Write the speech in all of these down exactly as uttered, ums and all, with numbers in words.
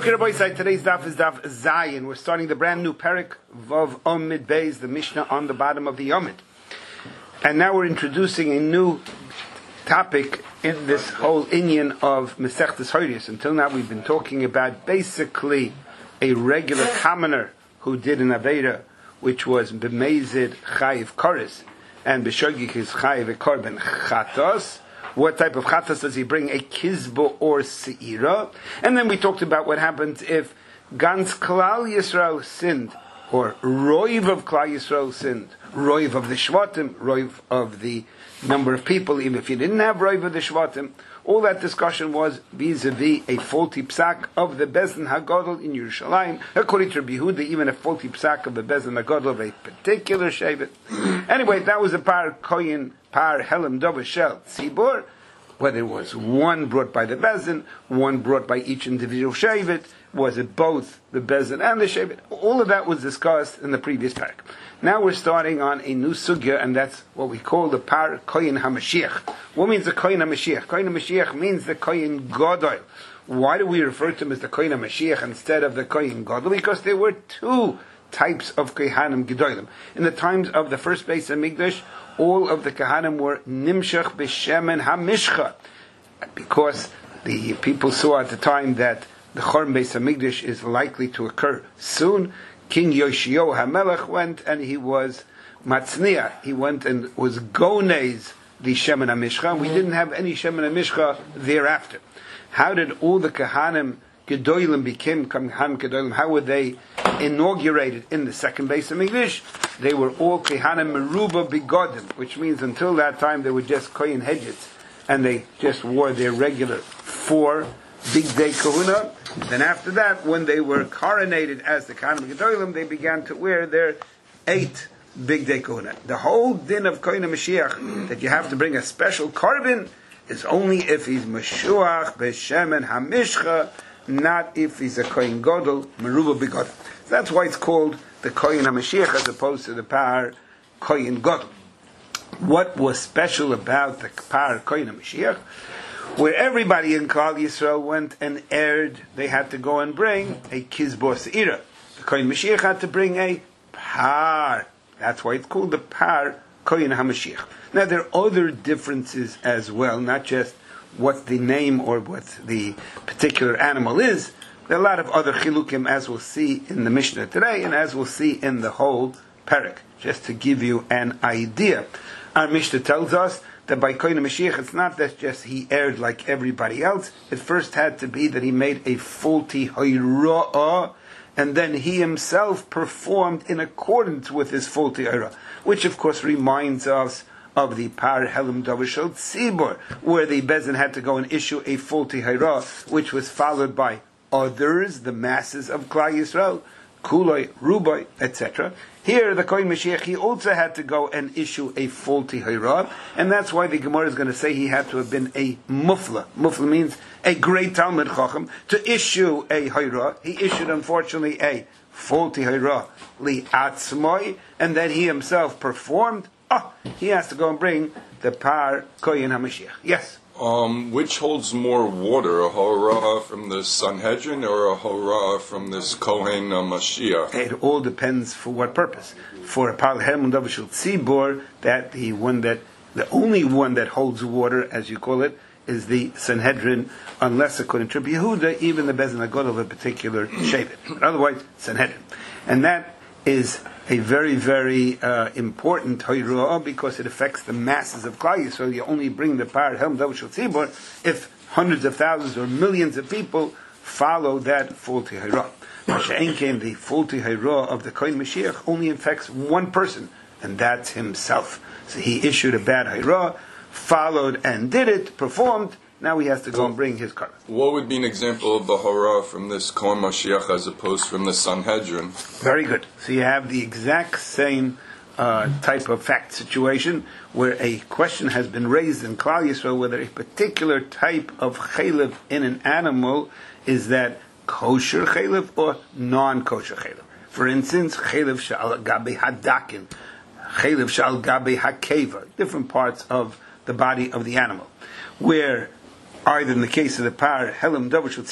Okay, Rabbi Isai, today's daf is daf Zayin. We're starting the brand new Perek Vav Omid Beis, the Mishnah on the bottom of the Yomid. And now we're introducing a new topic in this whole inyan of Masechtas Hoyrius. Until now we've been talking about basically a regular commoner who did an Aveda, which was B'mezid Chayiv Koris, and B'shogik is Chayiv Korban Chatos. What type of chatas does he bring? A kizbo or seira? And then we talked about what happens if Gans Klal Yisrael sinned, or Roiv of Klal Yisrael sinned, Roiv of the Shvatim, Roiv of the number of people, even if you didn't have Roiv of the Shvatim. All that discussion was vis-a-vis a faulty psak of the Bezdin HaGadol in Yerushalayim. According to Rabbi Yehuda, even a faulty psak of the Bezdin HaGadol of a particular Shevet. Anyway, that was a par koyin, par helam dova shel tzibur, whether it was one brought by the Bezdin, one brought by each individual Shevet, was it both the Bezdin and the Shevet? All of that was discussed in the previous parak. Now we're starting on a new sugya, and that's what we call the par koyin HaMashiach. What means the koyin HaMashiach? Koyin HaMashiach means the koyin Gadol. Why do we refer to him as the koyin HaMashiach instead of the koyin Gadol? Because there were two types of kohanim gedolim. In the times of the first Beis Hamikdash, all of the kohanim were nimshach b'shemen hamishcha, because the people saw at the time that the Chorban Beis Hamikdash is likely to occur soon. King Yoshio HaMelech went and he was matzniah. He went and was gonez the shemen hamishcha. We didn't have any shemen hamishcha thereafter. How did all the kohanim gedolim become kohanim gedolim? How were they inaugurated in the second Beis Hamikdash? They were all kohanim meruba bigodim, which means until that time they were just kohen hedges, and they just wore their regular four big day kahuna. Then after that, when they were coronated as the kohanim gedolim, they began to wear their eight big day kahuna. The whole din of kohen Mashiach, that you have to bring a special korban, is only if he's Mashuach b'shemen hamishcha, not if he's a kohen gadol meruba bigodim. That's why it's called the kohen HaMashiach as opposed to the par kohen gadol. What was special about the par kohen HaMashiach? Where everybody in Klal Yisrael went and aired, they had to go and bring a kizbo seira. The kohen Mashiach had to bring a par. That's why it's called the par kohen HaMashiach. Now there are other differences as well, not just what the name or what the particular animal is. There are a lot of other chilukim, as we'll see in the Mishnah today, and as we'll see in the whole parak. Just to give you an idea, our Mishnah tells us that by kohen Mashiach, it's not that just he erred like everybody else. It first had to be that he made a faulty hayra'ah, and then he himself performed in accordance with his faulty hayra'ah, which of course reminds us of the par helam davashel tzibur, where the Bezdin had to go and issue a faulty hayra'ah, which was followed by others, the masses of Klal Yisrael, Kuloi, Rubai, et cetera. Here, the Kohen Mashiach, he also had to go and issue a faulty hayra'ah, and that's why the Gemara is going to say he had to have been a mufla. Mufla means a great Talmud Chacham to issue a hayra'ah. He issued, unfortunately, a faulty hayra'ah li atzmoi, and then he himself performed. Oh, he has to go and bring the par Kohen HaMashiach. Yes. Um, which holds more water, a horah from the Sanhedrin or a horah from this Kohen uh, Mashiach? It all depends for what purpose. For a par helam davashel tzibur, that the one that the only one that holds water, as you call it, is the Sanhedrin, unless according to Rabbi Yehuda, even the Bezdin HaGadol of a particular shevet. But otherwise, Sanhedrin, and that is a very, very uh, important hayra'ah because it affects the masses of Klal Yisrael. So you only bring the par helam davashel tzibur if hundreds of thousands or millions of people follow that faulty hayra'ah. Masha'en came, the faulty hayra'ah of the kohen Mashiach only affects one person, and that's himself. So he issued a bad hayra'ah, followed and did it, performed. Now he has to go and bring his korban. What would be an example of the horah from this Kohen Mashiach as opposed from the Sanhedrin? Very good. So you have the exact same uh, type of fact situation where a question has been raised in Klal Yisrael whether a particular type of chaylev in an animal is that kosher chaylev or non-kosher chaylev. For instance, chaylev shal gabe hadakin, chaylev shal gabe hakeva, different parts of the body of the animal, where either in the case of the par helam davashel tzibur,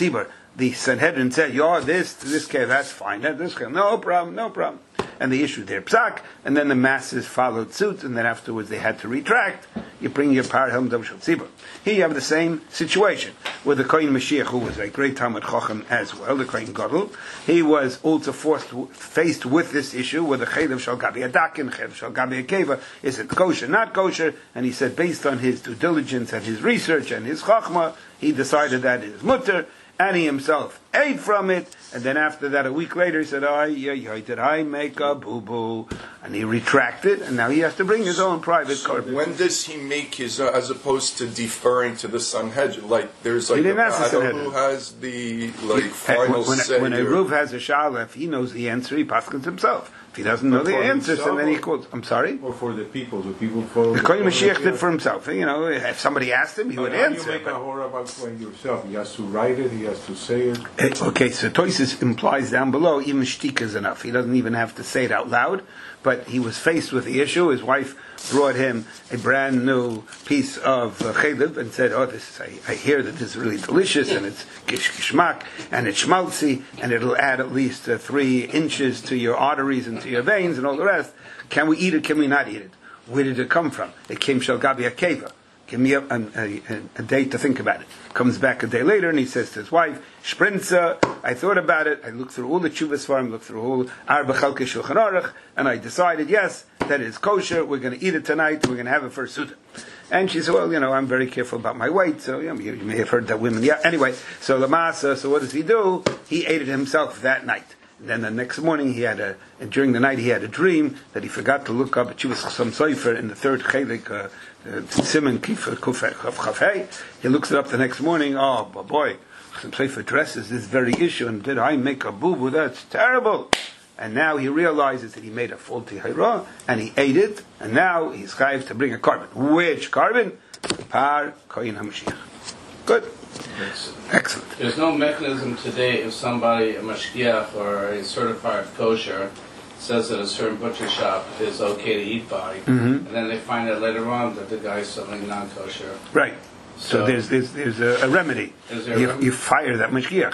the Sanhedrin said, "Yo, this this case, that's fine. That this case, no problem, no problem." And they issued their psak, and then the masses followed suit, and then afterwards they had to retract. You bring your par helm dam shel tzibur. Here you have the same situation with the Kohen Mashiach, who was a great Talmid Chacham as well, the Kohen Gadol. He was also forced, faced with this issue with the chaylev shel gabi adakin, chaylev shel gabi akeva. Is it kosher, not kosher? And he said, based on his due diligence and his research and his chachma, he decided that it is mutter. And he himself ate from it, and then after that, a week later, he said, "Ay, ay, ay, did I make a boo-boo?" And he retracted, and now he has to bring his own private so korban. when does he make his, uh, as opposed to deferring to the Sanhedrin? Like, there's like He a didn't ask the battle Sanhedrin. who has the, like, final when, say. when a or- Ruv has a shala, if he knows the answer, he paskins himself. If he doesn't know But the for answer, so himself then he or- quotes. I'm sorry? Or for the people, the people follow. The Kohen Mashiach did for himself. You know, if somebody asked him, he But would how do answer. you make but- a horror about when yourself? He has to write it, he has to say it. Eh, Okay, so Toysis implies down below, even shtika is enough. He doesn't even have to say it out loud, but he was faced with the issue. His wife brought him a brand new piece of uh, chaylev and said, "Oh, this is, I, I hear that this is really delicious, and it's gish gishmak, and it's schmaltzy, and it'll add at least uh, three inches to your arteries and to your veins and all the rest. Can we eat it? Can we not eat it? Where did it come from? It came shel gabi akeva. Give me a, a, a, a day to think about it." Comes back a day later and he says to his wife, "Sprinza, I thought about it. I looked through all the tshuvas farm, looked through all Arba Chalke Shulchan Aruch, and I decided, yes, that is kosher. We're going to eat it tonight. We're going to have it for Suda." And she said, "Well, you know, I'm very careful about my weight, so you, know, you, you may have heard that women." Yeah. Anyway, so Lamasa. So what does he do? He ate it himself that night. Then the next morning, he had a during the night he had a dream that he forgot to look up at Chuvas Chasam Sofer in the third chelik, uh, Simon Kif Chafei. He looks it up the next morning. Oh boy, Chasam Sofer addresses this very issue, and did I make a boo boo? That's terrible. And now he realizes that he made a faulty hayra, and he ate it, and now he's chayiv to bring a carbon. Which carbon? Par Kohen HaMashiach. Good. Excellent. There's no mechanism today if somebody, a mashgiach or a certified kosher, says that a certain butcher shop is okay to eat by, Mm-hmm. and then they find out later on that the guy's selling non-kosher. Right. So, So- there's there's there's a, a remedy. Is there a You, remedy? you fire that mashgiach.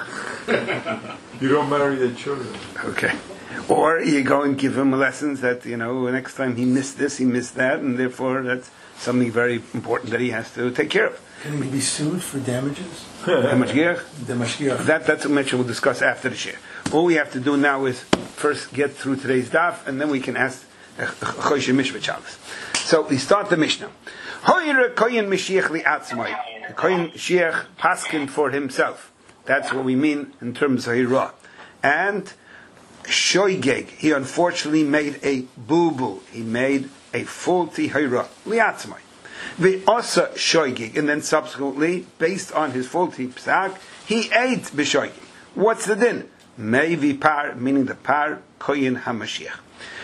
You don't marry the children. Okay. Or you go and give him lessons that, you know, next time he missed this, he missed that, and therefore that's something very important that he has to take care of. Can he be sued for damages? The mashgiach. The mashgiach. That that's a mention we'll discuss after the share. All we have to do now is first get through today's daf, and then we can ask Choshe Mishvah Shabbos. So we start the Mishnah. Hoyre Kohen Mashiach li'atzmai. The Kohen Mashiach paskin for himself. That's what we mean in terms of Hirah. And Shoigeg, he unfortunately made a boo-boo. He made a faulty Hirah. Li'atzmai. Ve'osa Shoigeg. And then subsequently, based on his faulty psak, he ate b'shoigeg. What's the din? Mei v'par, meaning the par, Kohen HaMashiach.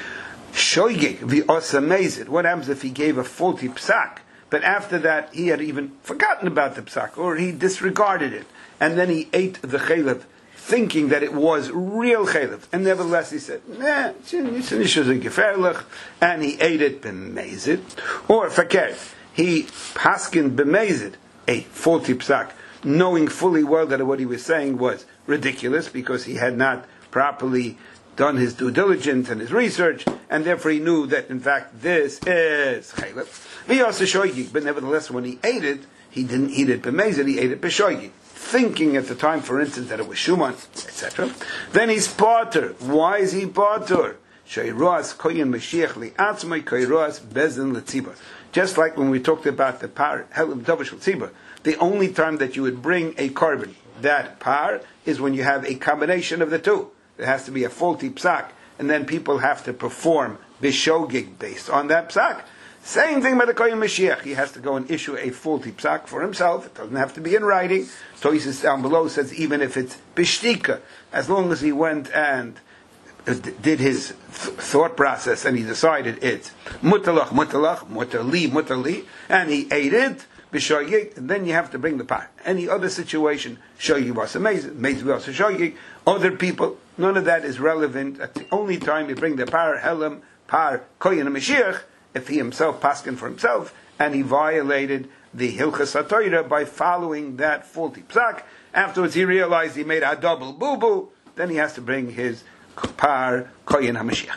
Shoigeg v'osa mezid. What happens if he gave a faulty psak, but after that he had even forgotten about the psak, or he disregarded it, and then he ate the chaylev, thinking that it was real chaylev, and nevertheless he said, nah, it's an issue of geferlich, and he ate it b'mezid, or fakir, he paskin b'mezid, a faulty psak, knowing fully well that what he was saying was ridiculous because he had not properly done his due diligence and his research, and therefore he knew that in fact this is chaylev. But nevertheless, when he ate it, he didn't eat it b'mezid, he ate it b'shoigig, thinking at the time, for instance, that it was shuman, et cetera. Then he's potter. Why is he potter? Sheiroas koyin mashiach li'atzmai koyiroas bezin l'tzibah. Just like when we talked about the par helim davish l'tzibah, the only time that you would bring a carbon, that par, is when you have a combination of the two. There has to be a faulty psak, and then people have to perform bishogig based on that psak. Same thing with the Kohen Mashiach. He has to go and issue a faulty psak for himself. It doesn't have to be in writing. Tosis down below says even if it's bishtika, as long as he went and did his th- thought process and he decided it's mutalach, mutalach, mutali, mutali, and he ate it, b'shoyig, then you have to bring the par. Any other situation, shoyig was amazing, made was shoyig. Other people, none of that is relevant. At the only time you bring the par, helam, par, koyin Mashiach, if he himself paskin for himself, and he violated the Hilchas HaTorah by following that faulty psak, Afterwards, he realized he made a double boo-boo. Then he has to bring his par koyin hamashiach.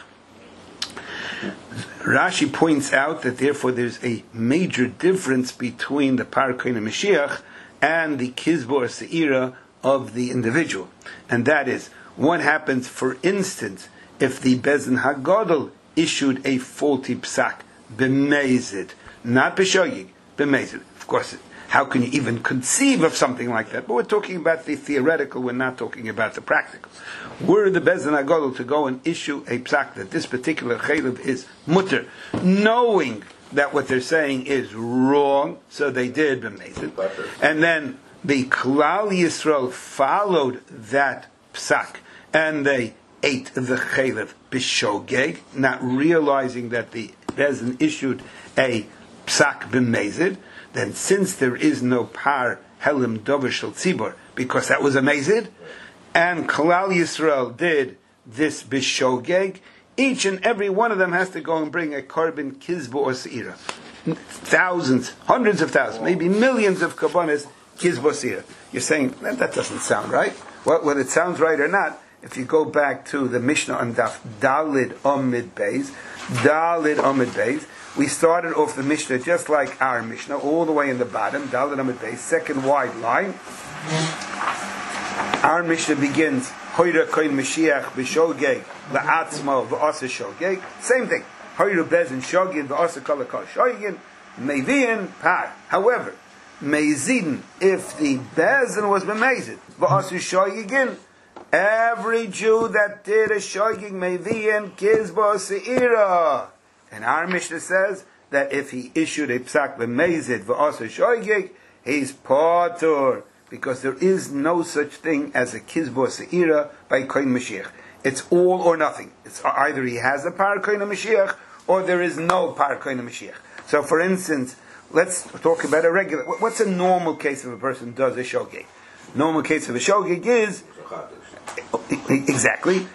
Rashi points out that therefore there's a major difference between the par koyin hamashiach and the kizbor seira of the individual, and that is what happens, for instance, if the Bezin Hagadol issued a faulty psak, b'mezid, not b'shoyig, b'mezid. Of course, how can you even conceive of something like that? But we're talking about the theoretical, we're not talking about the practical. Were the Bezin Hagadol to go and issue a psak that this particular chaylev is mutter, knowing that what they're saying is wrong, so they did b'mezid, and then the Klal Yisrael followed that psak, and they ate the chaylev b'shogeg, not realizing that the Bezin issued a psak b'mezid. Then, since there is no par helim dover shel tzibor, because that was a mezid, and Klal Yisrael did this b'shogeg, each and every one of them has to go and bring a korban kizbo or seira. Thousands, hundreds of thousands, maybe millions of korbanos kizbo seira. You're saying that, that doesn't sound right. Well, whether it sounds right or not, if you go back to the Mishnah on Daf Dalid Omid Beis, Dalid Omid Beis, we started off the Mishnah just like our Mishnah, all the way in the bottom, Dalid Omid Beis, second wide line. Our Mishnah begins, Hoira Koin Mashiach B'Shogeg La'atzmo V'Asa Shogeg. Same thing. Hoira Bezin Shogin V'Asa Kolakol Shogin Mevian Par. However, Mezidin, if the Bezin was b'mezid, V'Asa Shogegin, every Jew that did a shogig mevi'en kizbo seira. And our Mishnah says that if he issued a psak b'mezid v'asa shogig, he's patur, because there is no such thing as a kizbo seira by koyin mashiach. It's all or nothing. It's either he has a par koyin mashiach or there is no par koyin mashiach. So, for instance, let's talk about a regular. What's a normal case if a person does a shogig? Normal case of a shogig is exactly,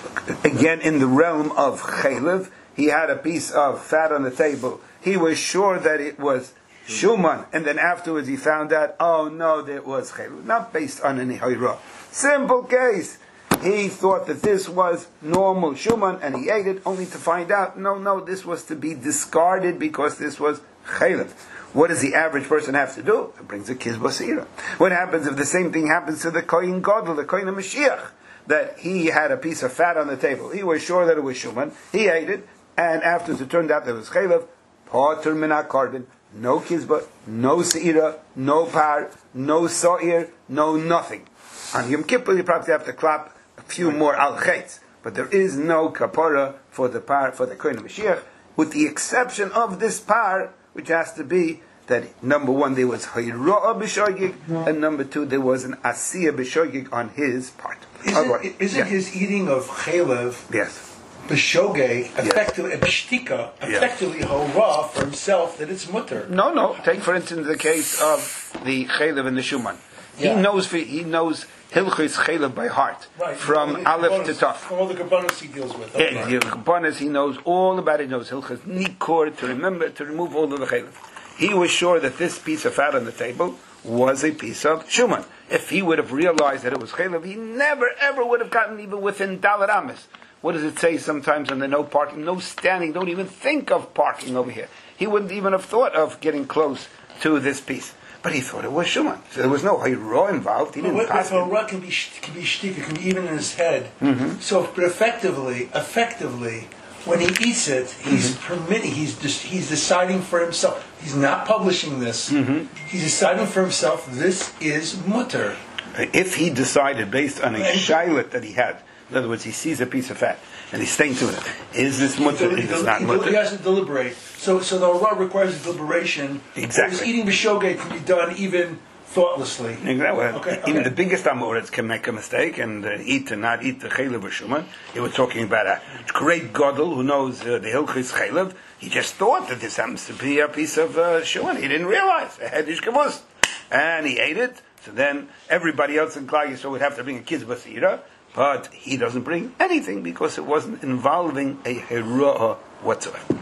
again, in the realm of chaylev, he had a piece of fat on the table. He was sure that it was shuman, and then afterwards he found out, oh no, that was chaylev. Not based on any hayra. Simple case. He thought that this was normal shuman, and he ate it, only to find out, no, no, this was to be discarded because this was chaylev. What does the average person have to do? It brings a kizbo seira. What happens if the same thing happens to the kohen gadol, the kohen Mashiach, that he had a piece of fat on the table? He was sure that it was shuman. He ate it, and afterwards it turned out that it was chaylev. Pater min hakorban, no kizbo, no seira, no par, no so'ir, no nothing. On Yom Kippur you probably have to clap a few more al chetz, but there is no kapara for the par for the kohen Mashiach, with the exception of this par, which has to be that number one, there was Hayra'a b'shogig, and number two, there was an Asiya b'shogig on his part. Isn't, right. isn't yeah. his eating of chaylev yes. b'shogeg effectively, yes. b'shtika, effectively yes. hurrah for himself that it's mutter? No, no. Take for instance the case of the chaylev and the shuman. Yeah. He knows he knows Hilchis chaylev by heart, right. from Aleph to Taf. From all the Kabbanis he deals with. Okay. Yeah, the Kabbanis he knows all about it. He knows Hilchis Nikor, to remember, to remove all of the chaylev. He was sure that this piece of fat on the table was a piece of shuman. If he would have realized that it was chaylev, he never ever would have gotten even within Dalar Amis. What does it say sometimes on the no parking, no standing, don't even think of parking over here. He wouldn't even have thought of getting close to this piece. But he thought it was shuman. So there was no hayra involved. He didn't well, pass it. Hayra can be, can be shtik, it can be even in his head. Mm-hmm. So, but effectively, effectively, when he eats it, he's mm-hmm. permitting, he's just, he's deciding for himself. He's not publishing this. Mm-hmm. He's deciding for himself, this is mutter. If he decided based on a shaylet that he had, in other words, he sees a piece of fat and he's staying to it, is this mutter? Is this not mutter? He has to deliberate. So, so the Torah requires deliberation. Exactly. Whereas eating b'shogeg can be done even thoughtlessly. Exactly. Okay, Even okay. the biggest amoritz can make a mistake and uh, eat and not eat the chaylev or shuman. You were talking about a great gadol who knows uh, the hilchis chaylev. He just thought that this happens to be a piece of uh, shuman. He didn't realize. A hedish kavus. And he ate it. So then everybody else in Klal Yisrael would have to bring a kizba seira. But he doesn't bring anything because it wasn't involving a hera'ah whatsoever.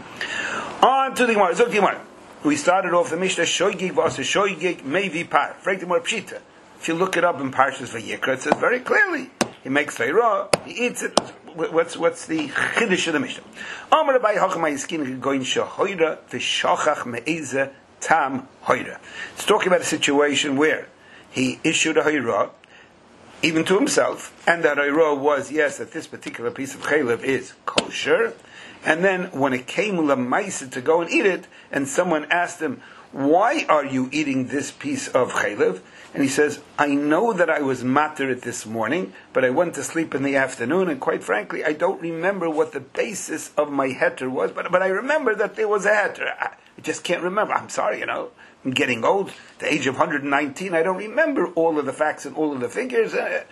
On to the Gemara. Zok the Gemara. We started off the Mishnah, Shoygig v'asa Shoygig mevi par. Fragt the Gemara Pshita. if you look it up in Parshas Vayikra, it says very clearly, he makes Torah, he eats it. What's what's the chiddush of the Mishnah? Amar Abai Hachamay Yiskin Goin Shahoira V'Shachach Me'eze Tam Hoira. It's talking about a situation where he issued a Hoira, even to himself, and that Hoira was, yes, that this particular piece of chaylev is kosher, and then when it came Lamaisa to go and eat it, and someone asked him, why are you eating this piece of chaylev? And he says, I know that I was matir it this morning, but I went to sleep in the afternoon, and quite frankly, I don't remember what the basis of my heter was, but, but I remember that there was a heter. I, I just can't remember. I'm sorry, you know. I'm getting old, the age of one hundred nineteen, I don't remember all of the facts and all of the figures.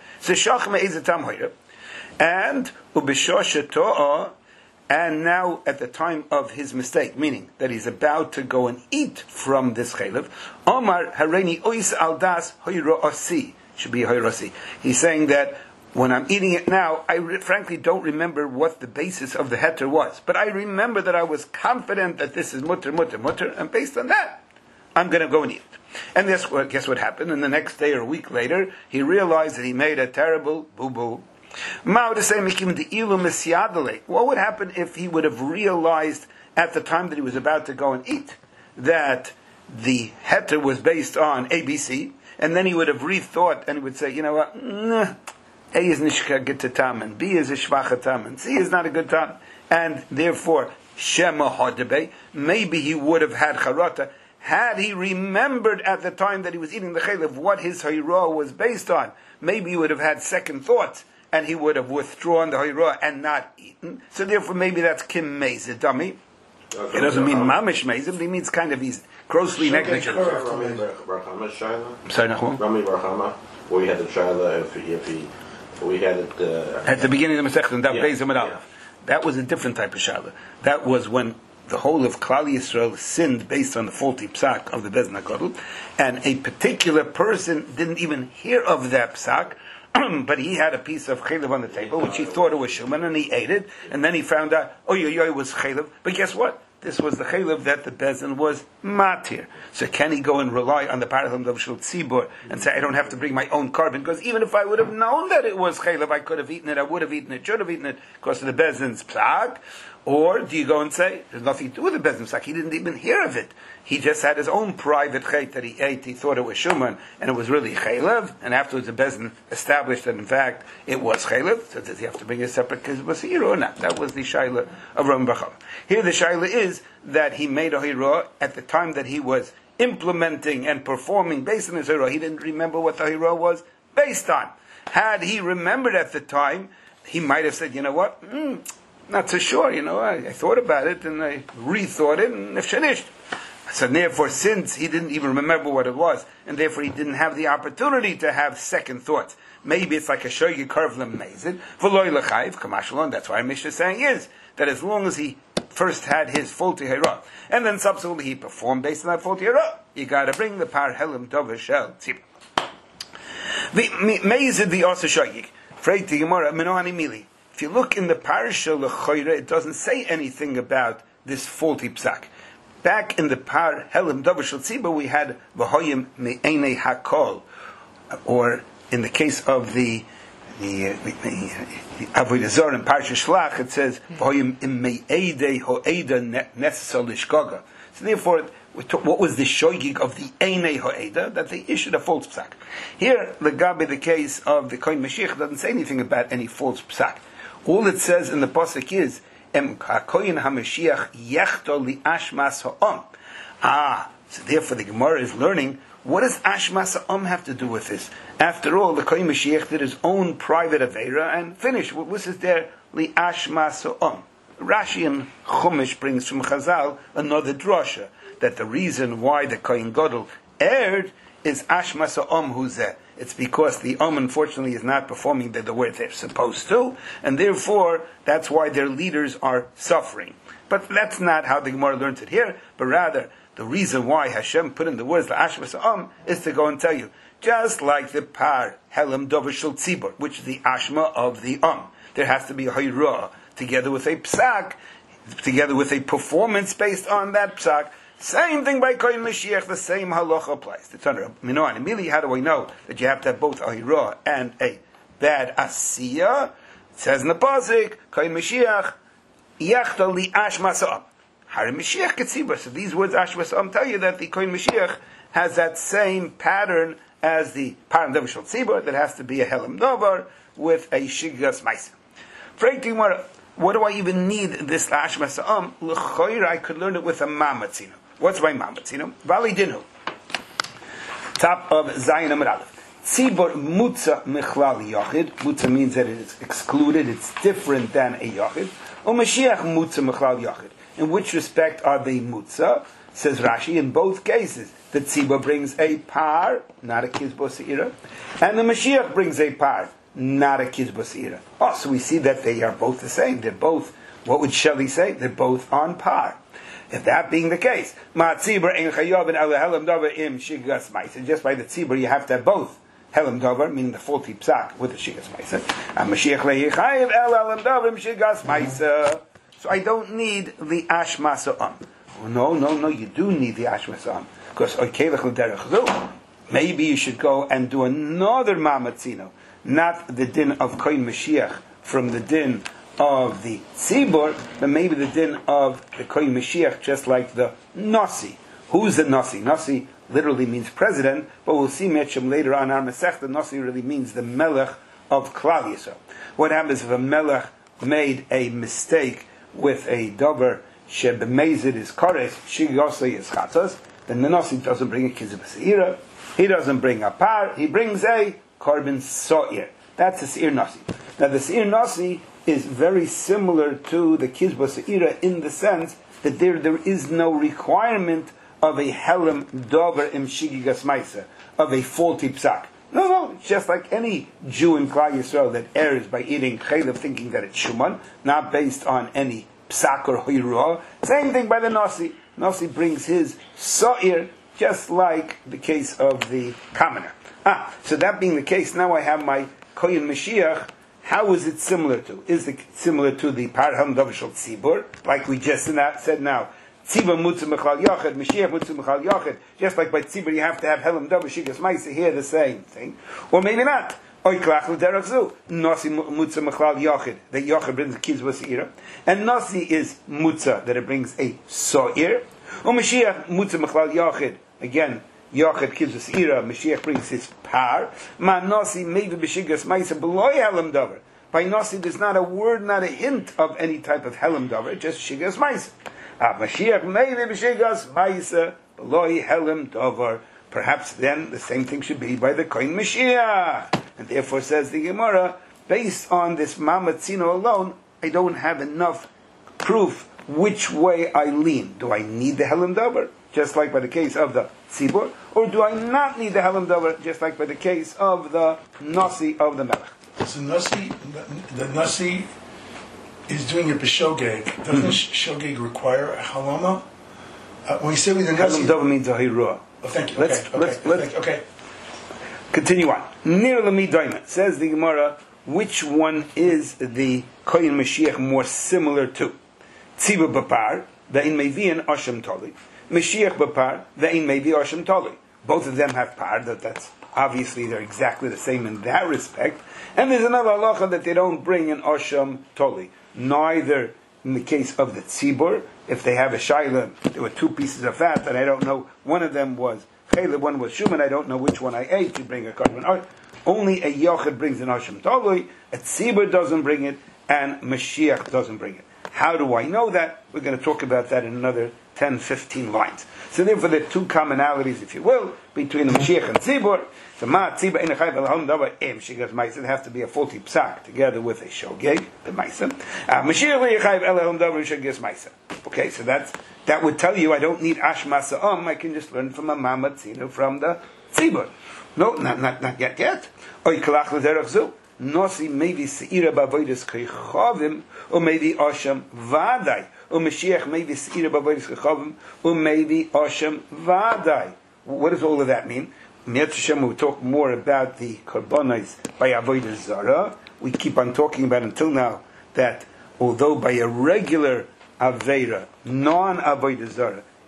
And ubishosha and now at the time of his mistake, meaning that he's about to go and eat from this chaylev, Omar Hareni Ois Aldas Hoyrosi should be Hoyrosi. He's saying that when I'm eating it now, I re- frankly don't remember what the basis of the heter was, but I remember that I was confident that this is mutter, mutter, mutter, and based on that, I'm going to go and eat it. And guess what, guess what happened? And the next day or a week later, he realized that he made a terrible boo-boo. What would happen if he would have realized at the time that he was about to go and eat that the heter was based on A B C, and then he would have rethought and he would say, you know what, nah, A is nishka gitatam, and B is a shvachatam, and C is not a good tam, and therefore, shema hodebe, maybe he would have had charata, had he remembered at the time that he was eating the chaylev what his hayrah was based on. Maybe he would have had second thoughts, and he would have withdrawn the hayrah and not eaten. So therefore, maybe that's kim mezid dummy. It doesn't mean mamish mezid, but it means kind of he's grossly negligent. Rami Barchama Shaila. Sorry, Nachum? Rami Barchama, where we had the Shaila, if he, if he, we had it uh, at the beginning of the Masechta, that yeah, yeah. That was a different type of Shaila. That was when the whole of Klal Yisrael sinned based on the faulty psak of the Bezdin HaGadol, and a particular person didn't even hear of that psak, but he had a piece of chaylev on the table, which he thought it was shuman, and he ate it, and then he found out, oh, yo, yo, it was chaylev. But guess what? This was the chaylev that the Bezdin was matir. So can he go and rely on the paradigm of Shul Tzibur and say, I don't have to bring my own carbon? Because even if I would have known that it was chaylev, I could have eaten it, I would have eaten it, should have eaten it, because of the Bezdin's psak. Or do you go and say, there's nothing to do with the Bezdin psak, he didn't even hear of it. He just had his own private chayt that he ate, he thought it was shuman, and it was really chaylev, and afterwards the Bezdin established that in fact it was chaylev. So does he have to bring a separate kibbutz or not? That was the shaila of Ram Bacham. Here the shaila is that he made a hirah at the time that he was implementing and performing based on his hirah. He didn't remember what the hirah was based on. Had he remembered at the time, he might have said, you know what, mm, not so sure, you know, I, I thought about it and I rethought it and finished. So therefore, since he didn't even remember what it was, and therefore he didn't have the opportunity to have second thoughts, maybe it's like a shoyi karvlam mezid, v'loy l'chayv, kamashalon, that's why Mishnah is saying is, that as long as he first had his faulty hirah, and then subsequently he performed based on that faulty hirah, you gotta bring the par helim dover shel tzibah. The mezid the also shoyik, freit the gemara, menohani mili. If you look in the parasha l'choyre, it doesn't say anything about this faulty psak. Back in the par helim dover shel tzibah, we had v'hoyim me'enei hakol, or in the case of the the Avodah Zarah in Parsha Shlach, it says v'hoyim me'edei ho'eda nesesol lishgaga. So therefore, what was the shoygig of the Einei Ho'eda? That they issued a false psak. Here, the Gabi, the case of the Kohen Mashiach, doesn't say anything about any false psak. All it says in the pasuk is, Em HaKohen HaMashiach yechto li ashmas ha'om. Ah, so therefore the Gemara is learning, what does ashmas ha'om have to do with this? After all, the Kohen Mashiach did his own private Aveira and finished. What was it there? Li ashmas ha'om. Rashi and Chumash brings from Chazal another drasha, that the reason why the Kohen Gadol erred is ashmas ha'om huzeh. It's because the Om, unfortunately, is not performing the, the way they're supposed to, and therefore, that's why their leaders are suffering. But that's not how the Gemara learns it here, but rather, the reason why Hashem put in the words, the Ashmas Om, is to go and tell you, just like the Par, Helam, Dover, Shul, Tzibor, which is the Ashma of the Om, there has to be a Hayrah, together with a Psak, together with a performance based on that Psak, Same thing by Kohen Mashiach, the same halacha applies. It's under Minoan. Immediately, how do I know that you have to have both a hira and a bad asiya? It says in the pasuk, Kohen Mashiach, yachta li ash masa'am. Harim Mashiach ketziba. So these words ash masa'am tell you that the Kohen Mashiach has that same pattern as the param davar shel tzibur, that has to be a helam davar with a shigas ma'isa. What do I even need this ash masa'am? L'choira, I could learn it with a mamatzino. What's my mamatzino? Vali dinu. Top of Zayin Amud Aleph. Tzibur mutza michlal yachid. Mutza means that it is excluded, it's different than a yachid. Or Mashiach mutza michlal yachid. In which respect are they mutza? Says Rashi, in both cases, the tzibur brings a par, not a kizbo seira, and the Mashiach brings a par, not a kizbo seira. Oh, so we see that they are both the same. They're both, what would Shelley say? They're both on par. If that being the case, ma tzibur ein chayav and ala helam davar im shigas ma'isa. Just by the tzibur, you have to have both helam davar, meaning the faulty psak, with the shigas ma'isa. And Mashiach lehi chayav ala helam davar im shigas ma'isa. So I don't need the ash masa'am. Oh, no, no, no, you do need the ash masa'am. Because maybe you should go and do another mamatzino, not the din of Kohen Mashiach from the din of the tzibur, but maybe the din of the Kohen Mashiach, just like the nasi. Who's the nasi? Nasi literally means president, but we'll see Metchem later on our Masech. The nasi really means the melech of Klal Yisrael. What happens if a melech made a mistake with a dover shebemezid is kores shigosei is chatzos? Then the nasi doesn't bring a kizib seira. He doesn't bring a par. He brings a korban so'ir. That's the seir nasi. Now the seir nasi is very similar to the kizba seira in the sense that there there is no requirement of a helam dover im shigigas maisa, of a faulty psak. No, no, it's just like any Jew in Klal Yisrael that errs by eating chaylev thinking that it's shuman, not based on any psak or hoirah. Same thing by the nasi. Nasi brings his so'ir, just like the case of the commoner. Ah, so that being the case, now I have my Kohen Mashiach. How is it similar to? Is it similar to the Parham Davashal Tzibur, like we just said now? Tzibur Mutzu Mechal Yachid, Mashiach Mutzu Mechal Yachid. Just like by Tzibur you have to have Helam Davar Shigas Maisa, here the same thing. Or maybe not. Oy Klach L'Derech Zu. Nasi Mutzu Mechal Yachid, that Yachid brings a Kizva Seira. And Nasi is Mutza, that it brings a So'ir. Or Mashiach Mutzu Mechal Yachid, again, Yachid Kizva Seira, Mashiach brings his par. Ma Nasi maybe B'Shigas Maisa, B'Loi Helam Davar. By Nasi there's not a word, not a hint of any type of Helam Davar, just Shigas Maisa. Ah, Mashiach maybe B'Shigas Maisa, B'Loi Helam Davar. Perhaps then the same thing should be by the Kohen Mashiach. And therefore says the Gemara, based on this Mamatzino alone, I don't have enough proof which way I lean. Do I need the Helam Davar, just like by the case of the Tzibur, or do I not need the Helam Davar, just like by the case of the Nasi of the Melech? So Nasi, the Nasi is doing a b'shogeg. Doesn't mm-hmm. shogeg require a halama? Uh, when you say with the Nasi, Helam Davar means a hirua. Oh, thank you. Let's, okay, let's, okay, let's you. okay. Continue on. Nir l'mi doima, says the Gemara, which one is the Kohen Mashiach more similar to? Tzibur b'par, ve'in mevi'in Oshem Toli. Mashiach b'par, ve'in mevi Oshem Toli. Both of them have par, that that's obviously they're exactly the same in that respect. And there's another halacha that they don't bring an Oshem Toli. Neither in the case of the Tzibur, if they have a shaila, there were two pieces of fat, and I don't know, one of them was chaylev, one was shuman, I don't know which one I ate, you bring a korban. Only a yochid brings an Oshem Toli, a Tzibur doesn't bring it, and Mashiach doesn't bring it. How do I know that? We're going to talk about that in another ten, fifteen lines. So therefore there are two commonalities, if you will, between the Mashiach and Tzibur. So ma Tzibur in a chayv al-ham davar em shigas ma'isa, it has to be a faulty psak together with a shogeg, the ma'isa. Mashiach le'chayv al-ham davar shigas ma'isa. Okay, so that's, that would tell you I don't need ash masa'am, I can just learn from a mamatzino from the Tzibur. No, not, not, not yet yet. Oy kalach l'derech zu. Nosi maybe seira b'avodas kechavim, or maybe Oshem Vadai, or Mashiach maybe seira b'avodas kechavim, or maybe Oshem Vadai. What does all of that mean? Mi'at Hashem will talk more about the korbanos by avodas zara. We keep on talking about until now that although by a regular aveira, non avodas zara,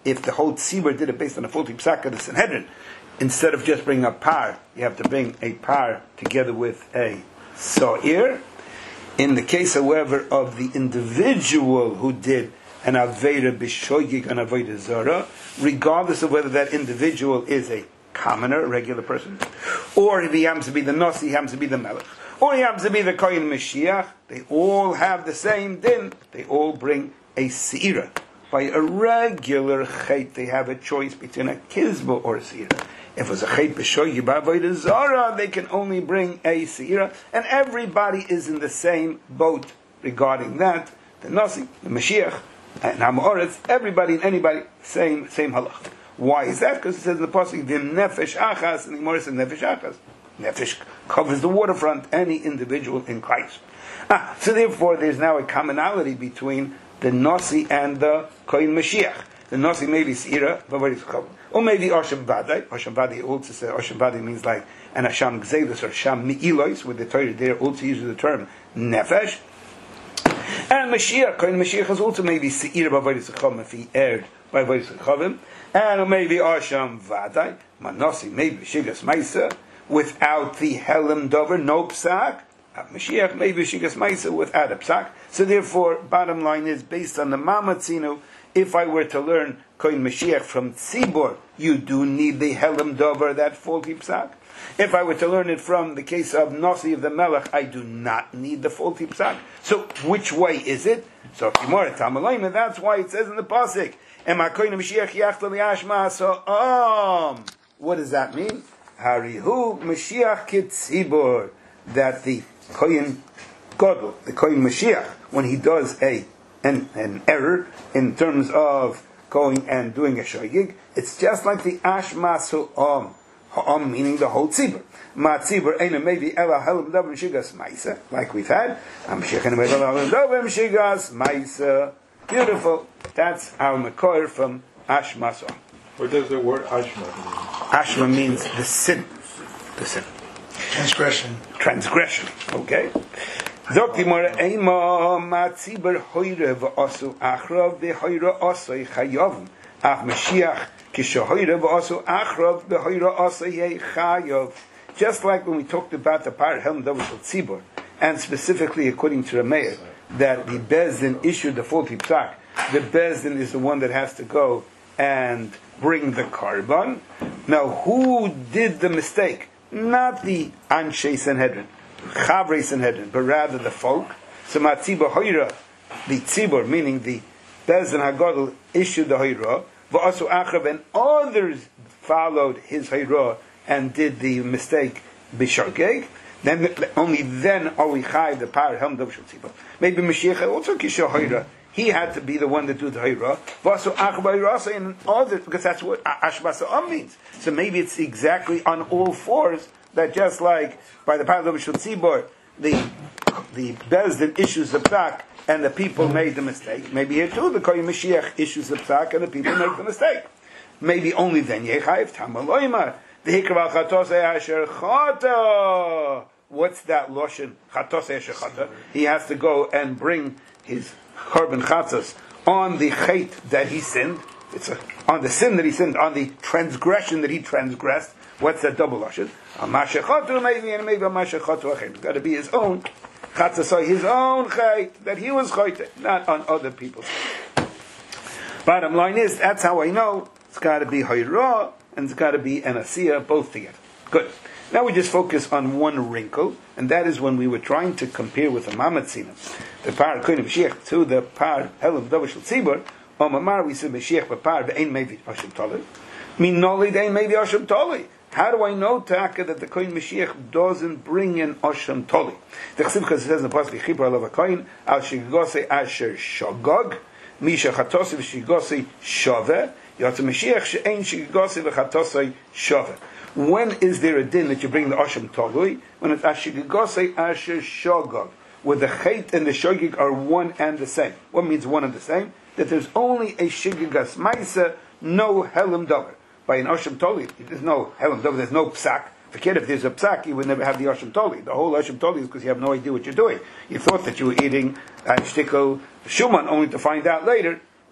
if the whole tzibur did it based on a faulty psak of the Sanhedrin, instead of just bringing a par, you have to bring a par together with a sa'ir. In the case, however, of the individual who did an avera b'shoyig and avera zara, regardless of whether that individual is a commoner, a regular person, or if he happens to be the nasi, he happens to be the melech, or he happens to be the kohen Mashiach, they all have the same din. They all bring a seira. By a regular chait, they have a choice between a kizba or a seira. If it's a chait b'shoyig b'avera zara, they can only bring a seira, and everybody is in the same boat regarding that. The nasi, the Mashiach, and Hamoritz, everybody and anybody, same same halach. Why is that? Because it says in the pasuk, the nefesh achas, and the Gemara says nefesh achas. Nefesh covers the waterfront, any individual in Christ. Ah, so therefore, there's now a commonality between the nasi and the kohen Mashiach. The nasi may be seira, or maybe Asham Vadai. Asham Vadai also says, Asham Vadai means like an Asham Gzelis or Asham Mi'ilois, with the Torah there also uses the term nefesh. And Mashiach, Kohen Mashiach is also maybe seira b'avodas chachamim if he erred by avodas chachamim, and maybe Asham Vadai, Manasi, maybe Shigas Maisa, without the Helam Dover, no Psak. Mashiach, maybe Shigas Maisa without a Psak. So therefore, bottom line is, based on the Mamatzinu, if I were to learn Kohen Mashiach from Tzibor, you do need the Helam Dover, that faulty Psak. If I were to learn it from the case of Nasi of the Melech, I do not need the faulty Psak. So which way is it? So that's why it says in the Pasuk, what does that mean? Harihu Mashiach Kitzibor, that the Kohen Gadol, the Kohen Mashiach, when he does a an, an error in terms of going and doing a shogig, it's just like the Ashmas Ha'am. Ha'am meaning the whole tzibur. Ma tzibur eina maybe ela helam davar shigas maisa, like we've had. Am shechin maybe ela helam davar shigas maisa. Beautiful. That's our makor from Ashmas Ha'am. What does the word ashma mean? Ashma means the sin. The sin. Transgression. Transgression. Okay. Zok Gemara eima ma tzibur hoire v'asu achrav v'hoire asoi chayavim. Ach Mashiach kishahoire v'asu achrav v'hoire asoi chayav. Just like when we talked about the par helm davar shel tzibur, and specifically according to Rameir, that the Bezdin issued the faulty psak, the Bezdin is the one that has to go and bring the karban. Now, who did the mistake? Not the Anshe Sanhedrin, Chavrei Sanhedrin, but rather the folk. So, Matziba Hoira, the Tzibur, meaning the Bezdin Hagadol, issued the Hoira, V'asu Achrav, and others followed his Hoira and did the mistake B'Shogeg. Then, only then are we chayv the par helm davar shel tzibur. Maybe Mashiach also kisha hoira. He had to be the one that do the hoira. Vasu achba irasa and others, because that's what ashbasa am means. So maybe it's exactly on all fours that just like by the par davar shel tzibur, the the Bezdin issues the psak and the people made the mistake. Maybe here too the Kohen Mashiach issues the psak and the people make the mistake. Maybe only then yechayv tamaloyma. The hikra chatosei asher chata. What's that loshen? Chatosei asher chata. He has to go and bring his korban chatos on the chait that he sinned. It's a, on the sin that he sinned, on the transgression that he transgressed. What's that double loshen? A mashachatu maybe and maybe a mashachatu achet. It's got to be his own chatasai, his own chait that he was chayte, not on other people's. Bottom line is, that's how I know it's got to be hayra. And it's got to be an asiyah, both together. Good. Now we just focus on one wrinkle, and that is when we were trying to compare with the Mamatzina, the par Kohen Mashiach to the par Helam Davar Shel Tzibur. On Mamar we said Mashiach b'par ve'ein maybe Asham Tolei. Min noli de'ein maybe Asham Tolei. How do I know, Taka, that the Kohen Mashiach doesn't bring in Asham Tolei? The Chassidus says in the pasuk Chibur alav haKohen al shigosei asher shogog misha chatosei v'shigosei shaveh. When is there a din that you bring the Asham Tolui? When it's Ashigigosei Asher Shogog, where the Chait and the Shogig are one and the same. What means one and the same? That there's only a Shigigas Maisa, no Helam Dover. By an Asham Tolui, there's no Helam Dover, there's no Psak. Forget if there's a Psak, you would never have the Asham Tolui. The whole Asham Tolui is because you have no idea what you're doing. You thought that you were eating a shtickle Shuman, only to find out later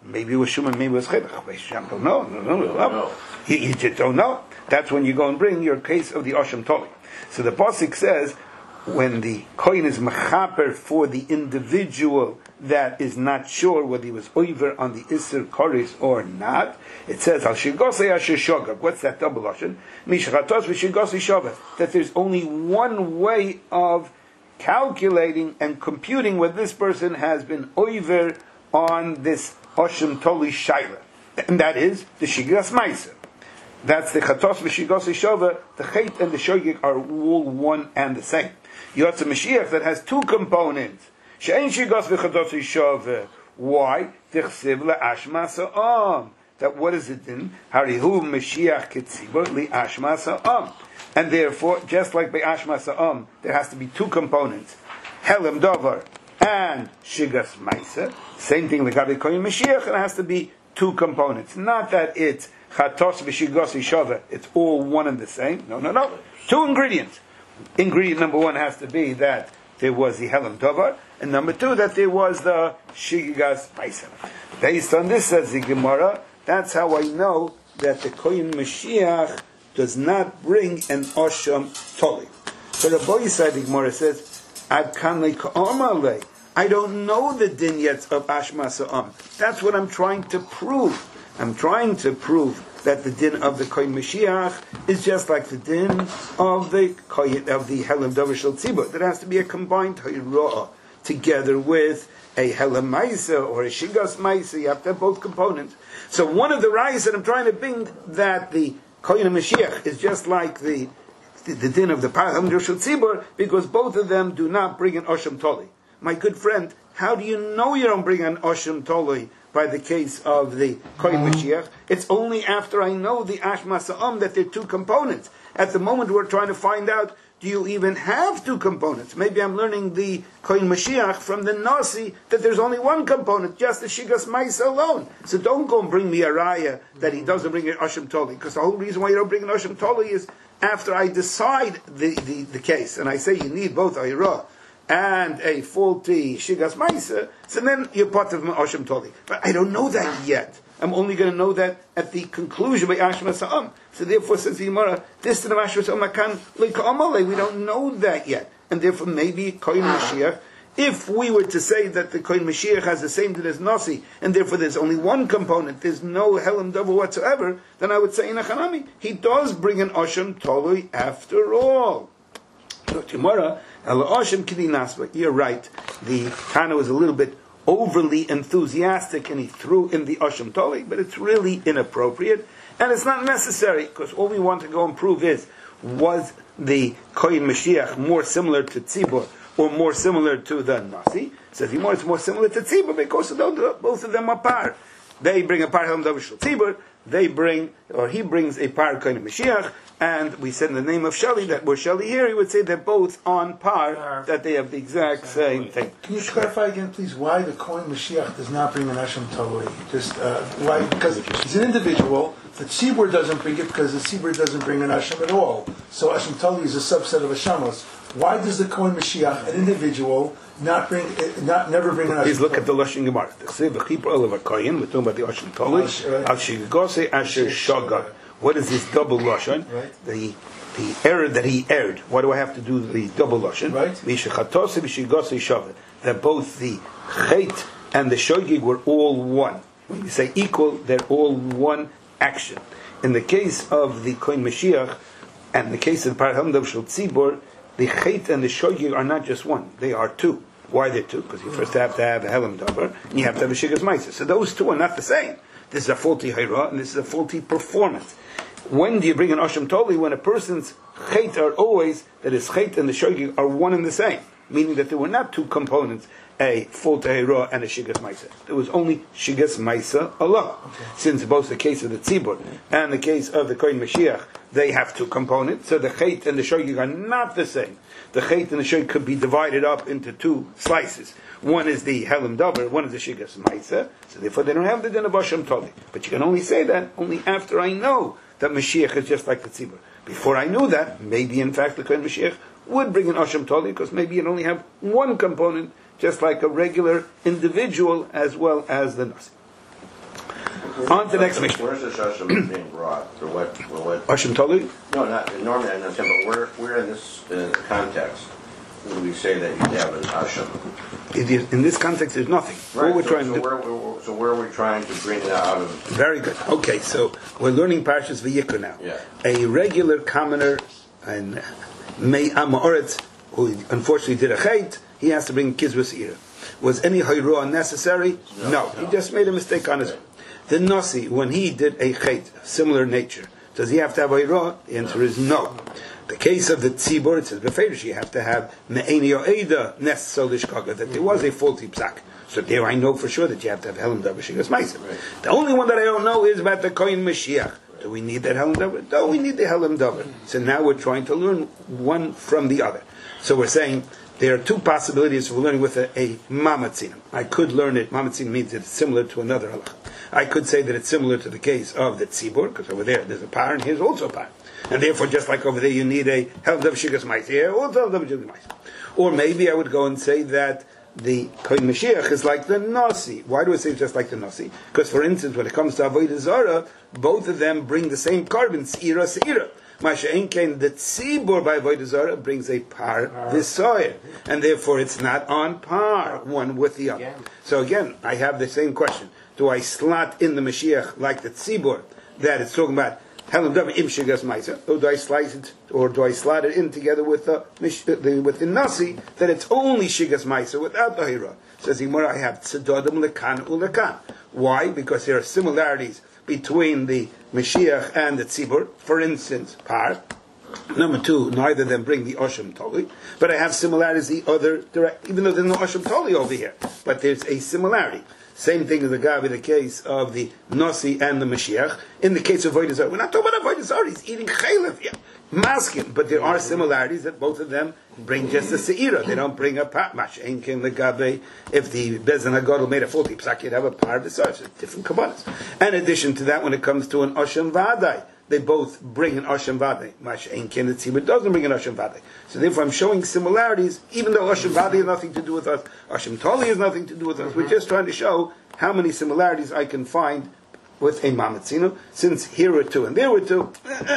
Maybe it was Shuman, maybe it was Chedach. No, no, no, no, no. No. You, you just don't know. That's when you go and bring your case of the Osham Toli. So the Pasuk says, when the Kohen is mechaper for the individual that is not sure whether he was over on the Isser Koris or not, it says, Al Shigosei Asher Shogab. What's that double Lashon? Mishachatos v'Shigosei Shogab. That there's only one way of calculating and computing whether this person has been over on this Osham Toli Shaila. And that is the Shigas Maisa. That's the Chatos v'Shigos Shova. The Chet and the Shogig are all one and the same. You have a Mashiach that has two components. She'en Shigos v'Chatos Shova. Why? Tichsiv le'ashma sa'am. That what is it in? Harihu Mashiach ketzibur li'ashma sa'am. And therefore, just like by ashma sa'am, there has to be two components. Helem Dovar and Shigas Maisa. Same thing like Gabi Kohen Mashiach. It has to be two components. Not that it's Chatos v'Shigos Shova. It's all one and the same. No, no, no. Two ingredients. Ingredient number one has to be that there was the Helem Dovar, and number two that there was the Shigas Maisa. Based on this, says the Gemara, that's how I know that the Kohen Mashiach does not bring an Osham Toli. So the boy side the Gemara says, Ad Kanle Ka'amalei. I don't know the din yet of Ashma Sa'am. That's what I'm trying to prove. I'm trying to prove that the din of the Kohen Mashiach is just like the din of the Kohen, of the Helem Dover Shel Tzibur. There has to be a combined Hayra'ah together with a Helem Maisa or a Shigas Maisa. You have to have both components. So one of the rayas that I'm trying to bring that the Kohen Mashiach is just like the the, the din of the Helem Dover Shel Tzibur, because both of them do not bring an Osham Toli. My good friend, how do you know you don't bring an Osham Toli by the case of the Kohen Mashiach? It's only after I know the Ashma Sa'am that there are two components. At the moment we're trying to find out, do you even have two components? Maybe I'm learning the Kohen Mashiach from the Nasi that there's only one component, just the Shigas Maisa alone. So don't go and bring me a raya that he doesn't bring an Osham Toli, because the whole reason why you don't bring an Osham Toli is after I decide the, the, the case, and I say you need both Ayra and a faulty Shigas Maisa, so then you're part of Osham Toli. But I don't know that yet. I'm only going to know that at the conclusion by Ashma Sa'am. So therefore, says the Gemara, this to the Ashma Sa'am, we don't know that yet. And therefore, maybe Kohen Mashiach, if we were to say that the Kohen Mashiach has the same din as Nasi, and therefore there's only one component, there's no Helem Dover whatsoever, then I would say in Achanami, he does bring an Osham Toli after all. So tomorrow, you're right. The Tana was a little bit overly enthusiastic and he threw in the Osham Toli, but it's really inappropriate and it's not necessary, because all we want to go and prove is, was the Kohen Mashiach more similar to Tzibur or more similar to the Nasi? So if he more, it's more similar to Tzibur because both of them are par. They bring a par Helem Dover Shel Tzibur, they bring, or he brings a par Kohen Mashiach, and we said in the name of Shali that were Shali here, he would say they're both on par, that they have the exact same thing. Can you clarify again, please, why the Kohen Mashiach does not bring an Osham Toli? Just uh, why? Because he's an individual. The Tzibur doesn't bring it because the Tzibur doesn't bring an Osham at all. So Osham Toli is a subset of Oshamos. Why does the Kohen Mashiach, an individual, not bring, not never bring an Osham? Please look at the Lashon Gemara. We're talking about the Osham Toli. Al Shigosei Asher Shogag. What is this double lashon? Right. The the error that he erred. Why do I have to do the double lashon? Right. That both the chet and the shogig were all one. When you say equal, they're all one action. In the case of the Kohen Mashiach and the case of the Par Helem Dover Shel Tzibur, the chet and the shogig are not just one; they are two. Why they're two? Because you first have to have a Helem Dover and you have to have a Shigas Maisa. So those two are not the same. This is a faulty hayra and this is a faulty performance. When do you bring an Osham Toli? When a person's chet are always, that his chet and the shogig are one and the same. Meaning that there were not two components, a faulty hayra and a Shigas Maisa. There was only Shigas Maisa alone. Okay. Since both the case of the Tzibur and the case of the Kohen Mashiach, they have two components, so the chet and the shogig are not the same. The chet and the shogig could be divided up into two slices. One is the Helem Dover, one is the Shigas Maisa, so therefore they don't have the din of Osham Toli. But you can only say that only after I know that Mashiach is just like the Tzibur. Before I knew that, maybe in fact the Kohen Mashiach would bring an Osham Toli, because maybe you'd only have one component, just like a regular individual as well as the Nasi. On to the next Mishnah. Where's the Shasham being brought? For what? For what? Ashim Toli? No, not normally I understand, but where, where in this uh, context would we say that you have an Asham? In this context, there's nothing. Right. What we're so, trying so, to do. where, where, so where are we trying to bring it out of? Very good. Okay, so we're learning Parshas Vayikra now. Yeah. A regular commoner and Mei Amoritz, who unfortunately did a chait, he has to bring Kizvus Ira. Was any Hayruah necessary? No, no. He just made a mistake on his own. The Nasi, when he did a chait, similar nature, does he have to have Hayruah? The answer is no. The case of the Tzibor, it says, Beferish, you have to have Me'eni O'eda Nes Solish Kaga, that there was a faulty psak. So there I know for sure that you have to have Helam Davar Shigas Maisa. The only one that I don't know is about the Kohen Mashiach. Do we need that Helam Davar? No, we need the Helam Davar. So now we're trying to learn one from the other. So we're saying there are two possibilities for learning with a, a Mamatzinim. I could learn it, Mamatzinim means it's similar to another halach. I could say that it's similar to the case of the Tzibor, because over there there's a par and here's also a par. And therefore, just like over there, you need a Helam Davar Shigas Maisa. Here, also Helam Davar Shigas Maisa. Or maybe I would go and say that the Kohen Mashiach is like the Nasi. Why do I say just like the Nasi? Because, for instance, when it comes to Avodah Zarah, both of them bring the same carbon, Seira, Seira. Masha'en Kain, the Tzibor by Avodah Zarah brings a par Visoyer. And therefore, it's not on par, one with the other. So again, I have the same question. Do I slot in the Mashiach like the Tzibor, that it's talking about Helam Davar Im Shigas Maisa, or do I slice it, or do I slot it in together with the, the with the Nasi that it's only Shigas Maisa without the Hira? Says Gemara, I have Tzedodim Lekan Ulekan. Why? Because there are similarities between the Mashiach and the Tzibur. For instance, par. Number two, neither of them bring the Osham Toli, but I have similarities the other direct, even though there's no Osham Toli over here, but there's a similarity. Same thing as the Gabi, the case of the Nasi and the Mashiach. In the case of Avodah Zarah, we're not talking about Avodah Zarah, he's eating chaylev, yeah, masking, but there are similarities that both of them bring just a seira. They don't bring a pat mash. Ein ken the Gabi, if the Bezan HaGadol made a faulty psak, you'd have a par of the Zarah, different kabbalas. In addition to that, when it comes to an Osham Vadai, they both bring an Osham Vadai. Mash Ein ken the Tzibur doesn't bring an Osham Vadai. So therefore I'm showing similarities, even though Osham Vadai has nothing to do with us, Osham Toli has nothing to do with us. Mm-hmm. We're just trying to show how many similarities I can find with a Mamatzino, since here were two and there were two.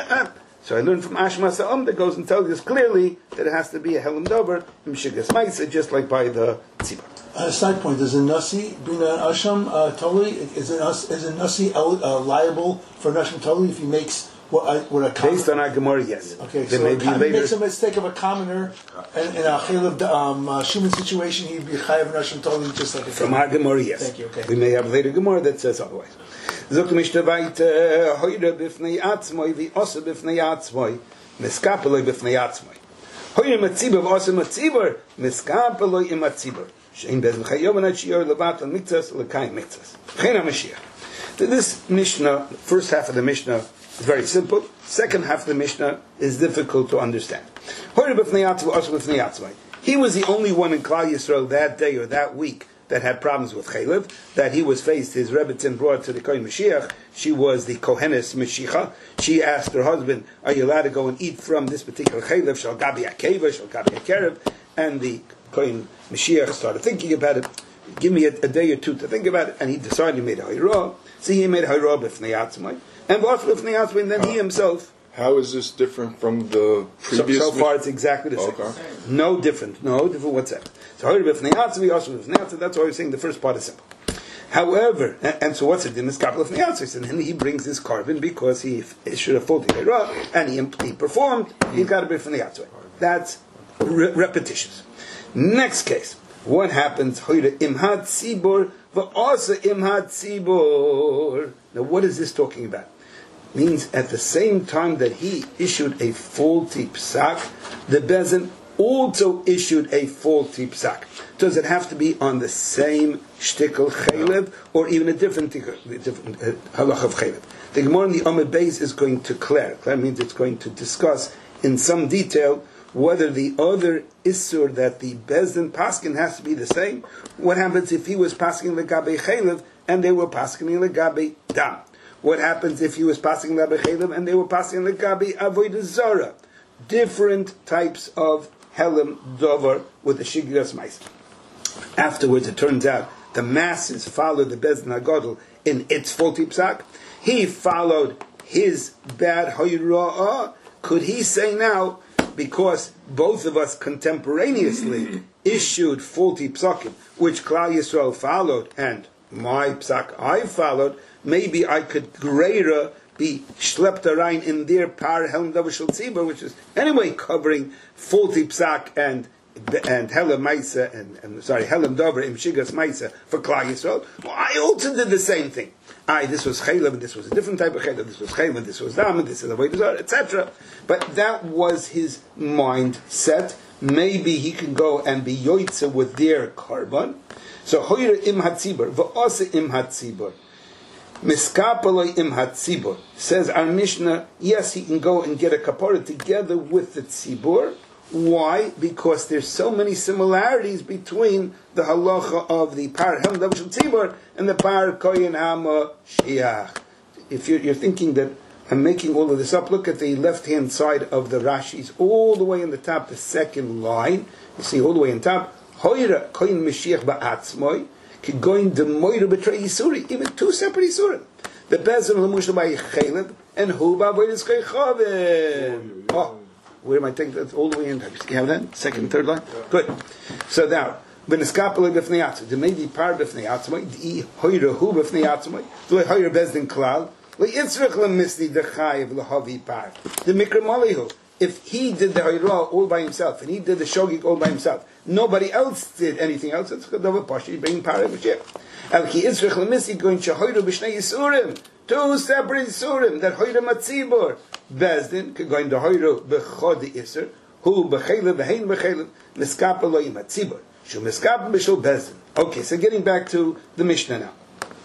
So I learned from Ashma Sa'am that goes and tells us clearly that it has to be a Helam Davar, Mshigas Maisa, just like by the Tzibur. A side point, does a Nasi bring an Asham uh, Toli? Is a, is a Nasi uh, liable for an Asham Toli if he makes what, uh, what a commoner? Based on our Gemara, yes. Okay, there so may if be he later makes a mistake of a commoner in, in a Chaylev um, uh, Shuman situation, he'd be Chayav an Asham Toli just like a from our Gemara, yes. Thank you, okay. We may have later Gemara that says otherwise. Zok Mishnah weiter, Hoyre b'fnei atzmoi, v'osa b'fnei atzmoi, miskapeloi b'fnei atzmoi. Hoyre matzibor, v'osa matzibor, miskapeloi im matzibor. Shein bezin chayom anat shior levat al mitzvahs, lekayim mitzvahs. Chena Mashiach. This Mishnah, first half of the Mishnah is very simple. Second half of the Mishnah is difficult to understand. Hoyre b'fnei atzmoi, v'osa b'fnei atzmoi. He was the only one in Klal Yisrael that day or that week that had problems with Chaylev, that he was faced, his Rebbetzin brought to the Kohen Mashiach. She was the Kohenes Mashiach. She asked her husband, are you allowed to go and eat from this particular Chaylev, Shal Gabi Akeva, Shal Gabi Akerev? And the Kohen Mashiach started thinking about it. Give me a, a day or two to think about it. And he decided he made a Hayrah. So he made a Hayrah b'fnei atzmai. And b'fnei atzmai, and then he himself. How is this different from the previous? So, so far, it's exactly the same. Okay. No different. No different whatsoever. So, that's why we're saying the first part is simple. However, and, and so what's it? In this couple of neyatzis, and then he brings his carbon because he should have faulty Hera, and he, he performed. He's got to be from the outside. That's re- repetitious. Next case. What happens? Imhad tzibor v'asa imhad tzibor. Now, what is this talking about? Means at the same time that he issued a faulty psak, the Bezin also issued a faulty psak. Does it have to be on the same shtickle chaylev, or even a different, different uh, halach of chaylev? The Gemara in the Amud Beis is going to clear. Clear means it's going to discuss in some detail whether the other issur that the Bezin paskin has to be the same. What happens if he was paskin legabe chaylev and they were paskin legabe dam? What happens if he was passing legabe chaylev and they were passing legabe avodah zarah? Different types of helam davar with the shigras ma'is. Afterwards, it turns out the masses followed the Bezdin HaGadol in its faulty psak. He followed his bad Hayra'ah. Could he say now, because both of us contemporaneously issued faulty psakim, which Klal Yisrael followed, and my psak I followed, maybe I could greater be schlepped rein in their par helm davar shel tzibur, which is anyway covering faulty psak and and helem maisa and, and sorry helem davar im shigas maisa for Klal Yisrael. Well, I also did the same thing. I this was chaylev and this was a different type of chaylev. This was chaylev, this was dam, and this is the way to et cetera. But that was his mindset. Maybe he can go and be yoitze with their carbon. So hoyre im hatzibur v'ose im hatzibur. Miskapaloi im hatzibur, says our Mishnah, yes, he can go and get a kapara together with the tzibur. Why? Because there's so many similarities between the halacha of the par helm davar shel tzibur and the par koyin hama shiach. If you're, you're thinking that I'm making all of this up, look at the left-hand side of the Rashi's, all the way in the top, the second line. You see all the way in top, hoyra koyin mashiach ba'atzmoi, going the moira betray Yisuri, even two separate Yisurim. The Bezin Lamushal by Chaleb and Huba Voidis Chavim. Oh, where am I taking that all the way in? You have that? Second, third line? Good. So now, Beniskapale Bifnei Atzmai, there may be par Bifnei Atzmai, the Hoira Hu Bifnei Atzmai, the Hoira Bezdin Klal, the Yitzrich Lemisni Dechayev Lahavi Par, the Mikra Malihu. If he did the Hayrah all by himself, and he did the Shogig all by himself, nobody else did anything else, it's Chadav Pashi, bringing Parah B'Shir. El Ki Yitzrich Lemisi going to Hoyra B'Shnei Yisurim, two separate Yisurim, that Hoyra Matzibur, Bezdin, going to Hoyra B'Chodi Yisur, Hu B'Chelev, V'Hein B'Chelev, Miskapa Loi Matzibur, Shu Miskapa B'Shul Bezdin. Okay, so getting back to the Mishnah now.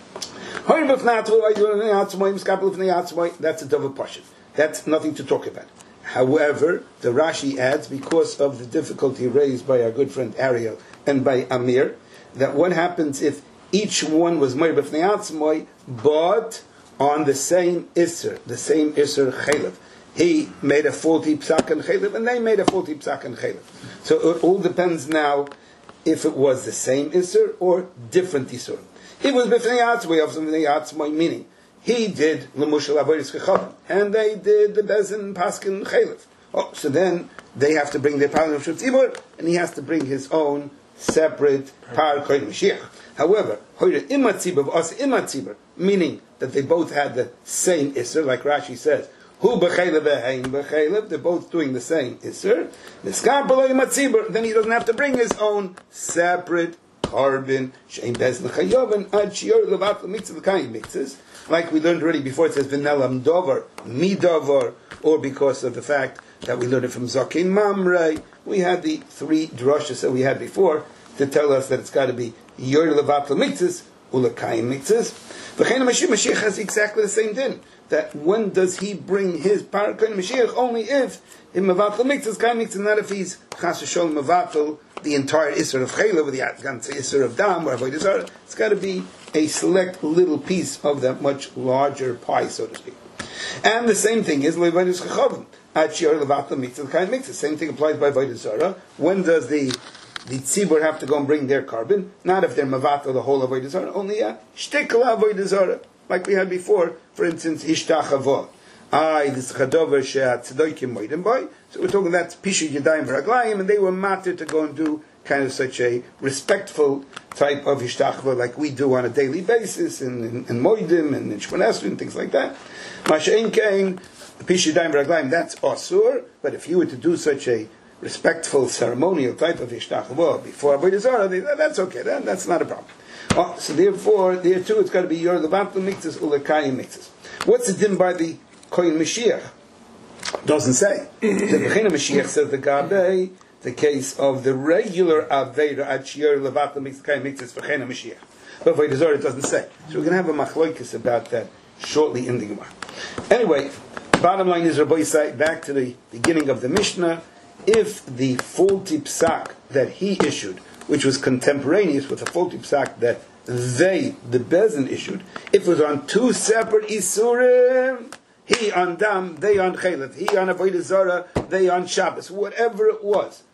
Hoyra B'Fnei Atzmai, Miskapa B'Fnei Atzmai, that's a Davar Pashi. That's nothing to talk about. However, the Rashi adds, because of the difficulty raised by our good friend Ariel and by Amir, that what happens if each one was Meir B'fnei Atzmai, but on the same Isser, the same Isser Chalev. He made a faulty Psak and Chalev, and they made a faulty Psak and Chalev. So it all depends now if it was the same Isser or different Isser. It was B'fnei Atzmai, of B'fnei Atzmai, meaning he did L'mushal Avodas Chachavim, and they did the Bezin Paskin Chalev. Oh, so then they have to bring their Par of Tzibur, and he has to bring his own separate Par Koyin Mashiach. However, Hoyre Imat Tzibur v'Os Imat Tzibur, meaning that they both had the same Isser, like Rashi says, Hu b'Chalev v'Hein b'Chalev, they're both doing the same Isser. Niskar b'Lo Imat Tzibur, then he doesn't have to bring his own separate carbon. Shein Bezin Chayovin Ad Shior Levat L'Mitzvah L'Kayim Mitzvahs. Like we learned already before, it says v'nelam dover, mi dover, or because of the fact that we learned it from Zakin Mamrei. We had the three drushes that we had before to tell us that it's got to be yor levat l'mitzvahs, ulekayim mitzvahs. V'chein Mashiach, Mashiach has exactly the same din. That when does he bring his parakon Mashiach? Only if in mevatel mitzvahs, kayim mitzvahs, not if he's chas v'shol mevatel the entire Isser of Chaylev, or the Isser of Dam, or Avodah Zarah. It's got to be a select little piece of that much larger pie, so to speak. And the same thing is Levanis Chachavim. At Shior Levatel Mitzvah Kain Mitzvah. Same thing applies by Avodah Zarah. When does the the tzibur have to go and bring their carbon? Not if they're mavatel the whole Avodah Zarah, only a shtikla Avodah Zarah, like we had before. For instance, Ishtachava. I this chadover she'at tzedoikim moedim boy. So we're talking that's pishu yadayim v'raglayim, and they were matter to go and do kind of such a respectful type of ishtachva like we do on a daily basis in, in, in moedim and in shmonesri and things like that. Masha'in kain pishu yadayim v'raglayim, that's asur. But if you were to do such a respectful ceremonial type of ishtachva before Avodah Zarah, that's okay. That, that's not a problem. Oh, so therefore, there too, it's got to be yor levatel mitzvahs ulekayim mitzvahs. What's the din by the Koyin Mashiach? Doesn't say. The Bechina Mashiach says the Gabe, the case of the regular Aveira at Shior Levatel Mitzvah Mitzvah Bechina Mashiach. But Avodah Zarah doesn't say. So we're going to have a machloikis about that shortly in the Gemara. Anyway, bottom line is Rabbi Yisai, back to the beginning of the Mishnah, if the faulty psak that he issued, which was contemporaneous with the faulty psak that they, the Bezin, issued, if it was on two separate Isurim, he on Dam, they on Chalev, he on Avodah Zarah, they on Shabbos, whatever it was,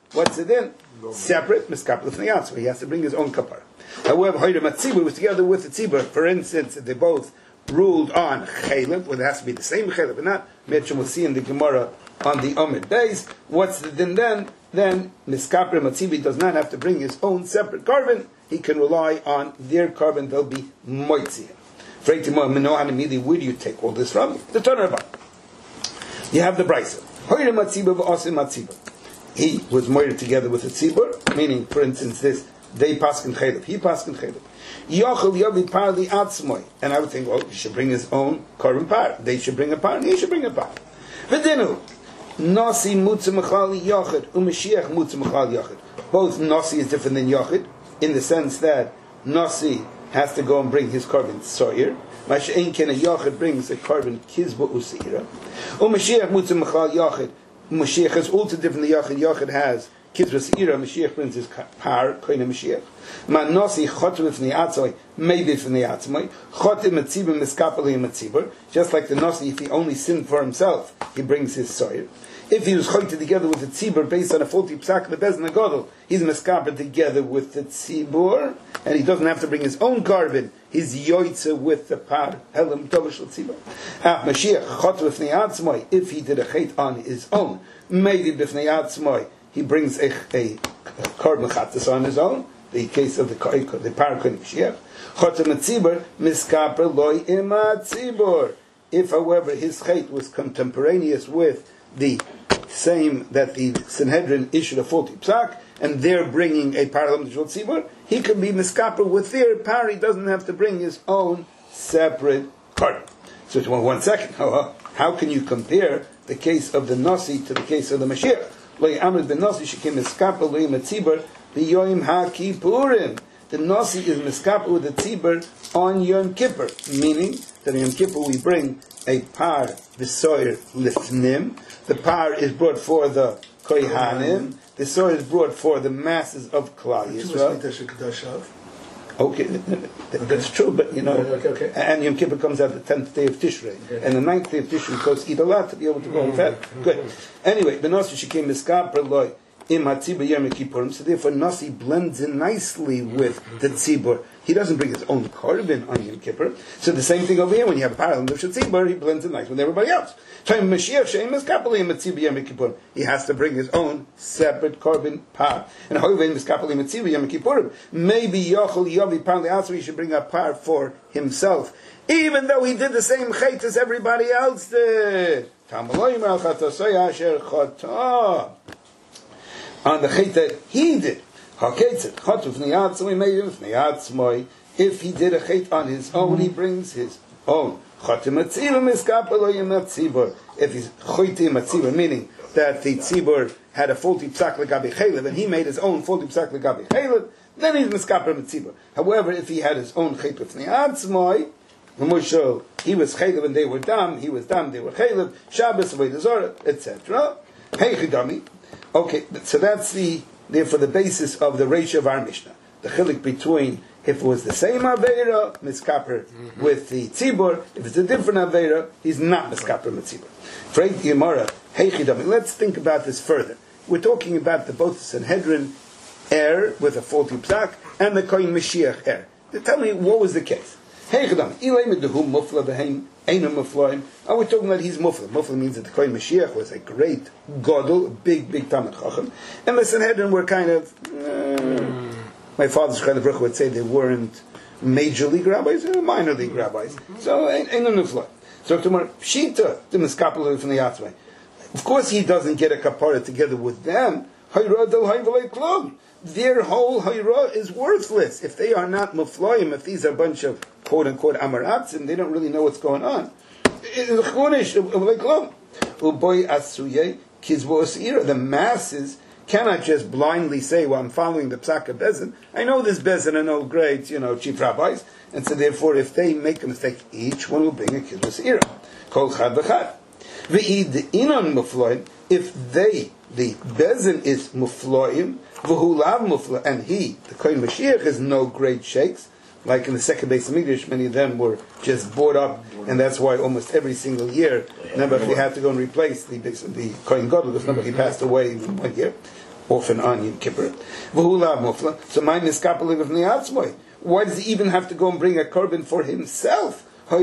What's it in? Separate, miskapel lifnei atzmai. He has to bring his own kapara. However, Hoyre Matzibur was together with the Tzibur. For instance, they both ruled on Chaylev, whether it has to be the same Chaylev or not. Mitchum will see in the Gemara on the Omid Beis. What's the din then? Then Miskaper Matzibi does not have to bring his own separate carbon. He can rely on their carbon. They'll be Moitzia. Where do you take all this from? The Tanarabah. You have the Brisa. Hoyre Matziba v'Asim Matziba. He was moired together with the Tzibur, meaning, for instance, this. They paskin chaylev. He paskin chaylev. Yochel yavi par li atzmoi. And I would think, well, he should bring his own korban par. They should bring a par, and he should bring a par. V'dinu. Nasi mutza mechali yochid. U'mashiach mutza mechali yochid. Both Nasi is different than Yochid, in the sense that Nasi has to go and bring his korban soyer. Masha'en ken a Yochid brings a korban kizba u'seira. U'mashiach mutza mechali yochid. Mashiach is also different than Yochid. Yochid has Kizras Ira, Mashiach brings his par, Koine Mashiach. Manosi Chotim from the Atzoi, maybe from the Atzmoi. Chotim Matzibur Miskapali Matzibur. Just like the Nasi, if he only sinned for himself, he brings his soyer. If he was choited together with the Tzibur based on a faulty psak, the Bezin Agadol, he's Miskaper together with the Tzibur, and he doesn't have to bring his own carbon. He's Yoitze with the par, Helam Dovish Tzibur. Ah, Mashiach Chotim from the Atzmoi, if he did a chait on his own, maybe Bifnei Atzmoi, he brings a, a, a korban chatas on his own. The case of the the parakon Mashiach. Chotem Matzibur miskaper loy ima tzibur. If, however, his chait was contemporaneous with the same that the Sanhedrin issued a faulty psak, and they're bringing a paralam to tzibur, he can be miskaper with their par. He doesn't have to bring his own separate korban. So, one second, how, how can you compare the case of the Nasi to the case of the Mashiach? The Nasi is miskapel with the tzibur on Yom Kippur, meaning that on Yom Kippur we bring a par v'soyer lifnim. The par is brought for the kohanim. The soyer is brought for the masses of Klal Yisrael. Okay, that's true, but you know, okay, okay. And Yom Kippur comes out the tenth day of Tishrei, okay. And the ninth day of Tishrei, because eat a lot to be able to go on fat. Good. Anyway, the Nasi she came miskaper loy im hatzibur Yom Kippurim, so therefore Nasi blends in nicely with the tzibur. He doesn't bring his own korban on Yom Kippur. So the same thing over here, when you have a parallel of tzibur, he blends in nice with everybody else. He has to bring his own separate korban par. And maybe Yochel Yovi Parli Atzmi, he should bring a par for himself, even though he did the same chait as everybody else did. On the chait that he did. If he did a chait on his own, he brings his own. If he's choitim matzibur, meaning that the tzibur had a faulty psak legabi chaylev, and he made his own faulty psak legabi chaylev, then he's miskaper matzibur. However, if he had his own chait lifnei atzmoi, he was chaylev and they were dam, he was dam, they were chaylev, Shabbos, Avodah Zarah, et cetera. Hey chidami. Okay, so that's the therefore the basis of the ratio of our Mishnah. The chilik between if it was the same Aveira, miskaper mm-hmm. with the tzibur. If it's a different Aveira, he's not miskaper with tzibur. Freit Gemara, hey chidami. Let's think about this further. We're talking about the both Sanhedrin error with a faulty psak and the Kohen Mashiach error. Tell me what was the case. Hey chidami. Ilay medehu mufla behem einam muflaim. Are we talking about he's mufla? Mufla means that the Kohen Mashiach was a great gadol, a big, big Talmid Chacham, and the Sanhedrin were kind of. Uh, My father's kind of Baruch would say they weren't major league rabbis, they were minor league rabbis. So, ain't no nufla. So, tomorrow, Pshita, the miskapel from the Yatzmai. Of course, he doesn't get a kapara together with them. Their whole hayra is worthless. If they are not mufloim, if these are a bunch of quote unquote amaratzim, they don't really know what's going on. The masses cannot just blindly say, well, I'm following the Psaka Bezin. I know this Bezin, I know great, you know, chief rabbis. And so therefore, if they make a mistake, each one will bring a Kiddush Ira. Kol chad v'chad. V'id inon mufloim, if they, the Bezin is mufloim, v'hu lav mufloim, and he, the Kohen Mashiach, is no great sheikhs, like in the second base of Mikdash, many of them were just bought up, and that's why almost every single year, remember, if they had to go and replace the the Kohen Gadol, because nobody passed away in one year. often on Yom Kippur. So my miskapel of Niatzmoy. Why does he even have to go and bring a korban for himself?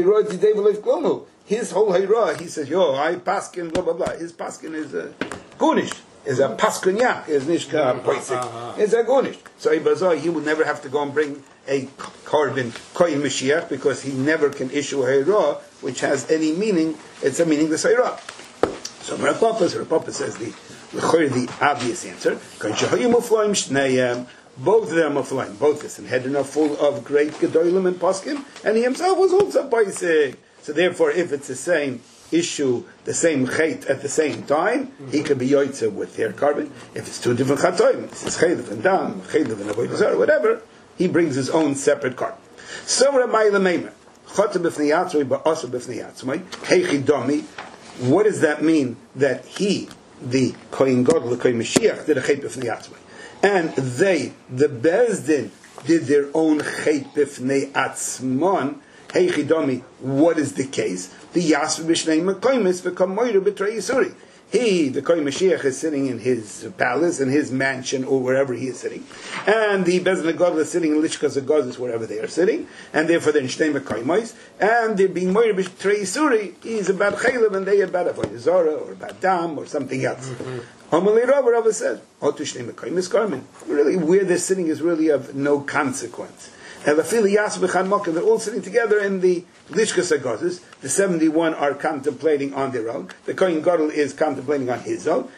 His whole hayra, he says, yo, I paskin, blah, blah, blah. His paskin is a gunish, is a paskunyak, is nishka poisik, is a gunish. So he will never have to go and bring a korban koyin Mashiach, because he never can issue a hayra which has any meaning. It's a meaningless hayra. So Rav Papa, Rav Papa says the the obvious answer. Both of them are flying. Both the Sanhedrin are full of great gedolim and poskim, and he himself was also paisig. So therefore, if it's the same issue, the same chait at the same time, mm-hmm. he could be yoitza with their carbon. If it's two different chatoim, this is chaylev and dam, chaylev and avodah zarah, whatever, he brings his own separate carbon. So Ramay Lameimer, chata b'fnei yatzmai ba'asa b'fnei yatzmai, heichi domi. What does that mean? That he, the kohen gadol, the kohen Mashiach, did a chait b'fnei yatzmai, and they, the Bezdin, did their own chait b'fnei atzmon. Hey Chidomi, what is the case? The Yasv b'shnei mekoymis v'kamoyru b'trei Yisuri. He, the Kohen Mashiach, is sitting in his palace, in his mansion, or wherever he is sitting, and the Bezdin Gadol is sitting in Lishkas Agazis, wherever they are sitting, and therefore they're in shnei mekoymis, and they're being moyru b'trei Yisuri. He's about chaylev, and they about avodah zarah, or about dam, or something else. Amalei Rava, Rava says, Otu shnei mekoymis karmin. Really, where they're sitting is really of no consequence. And they're all sitting together in the Lishkas Agazis. The seventy-one are contemplating on their own. The Kohen Gadol is contemplating on his own.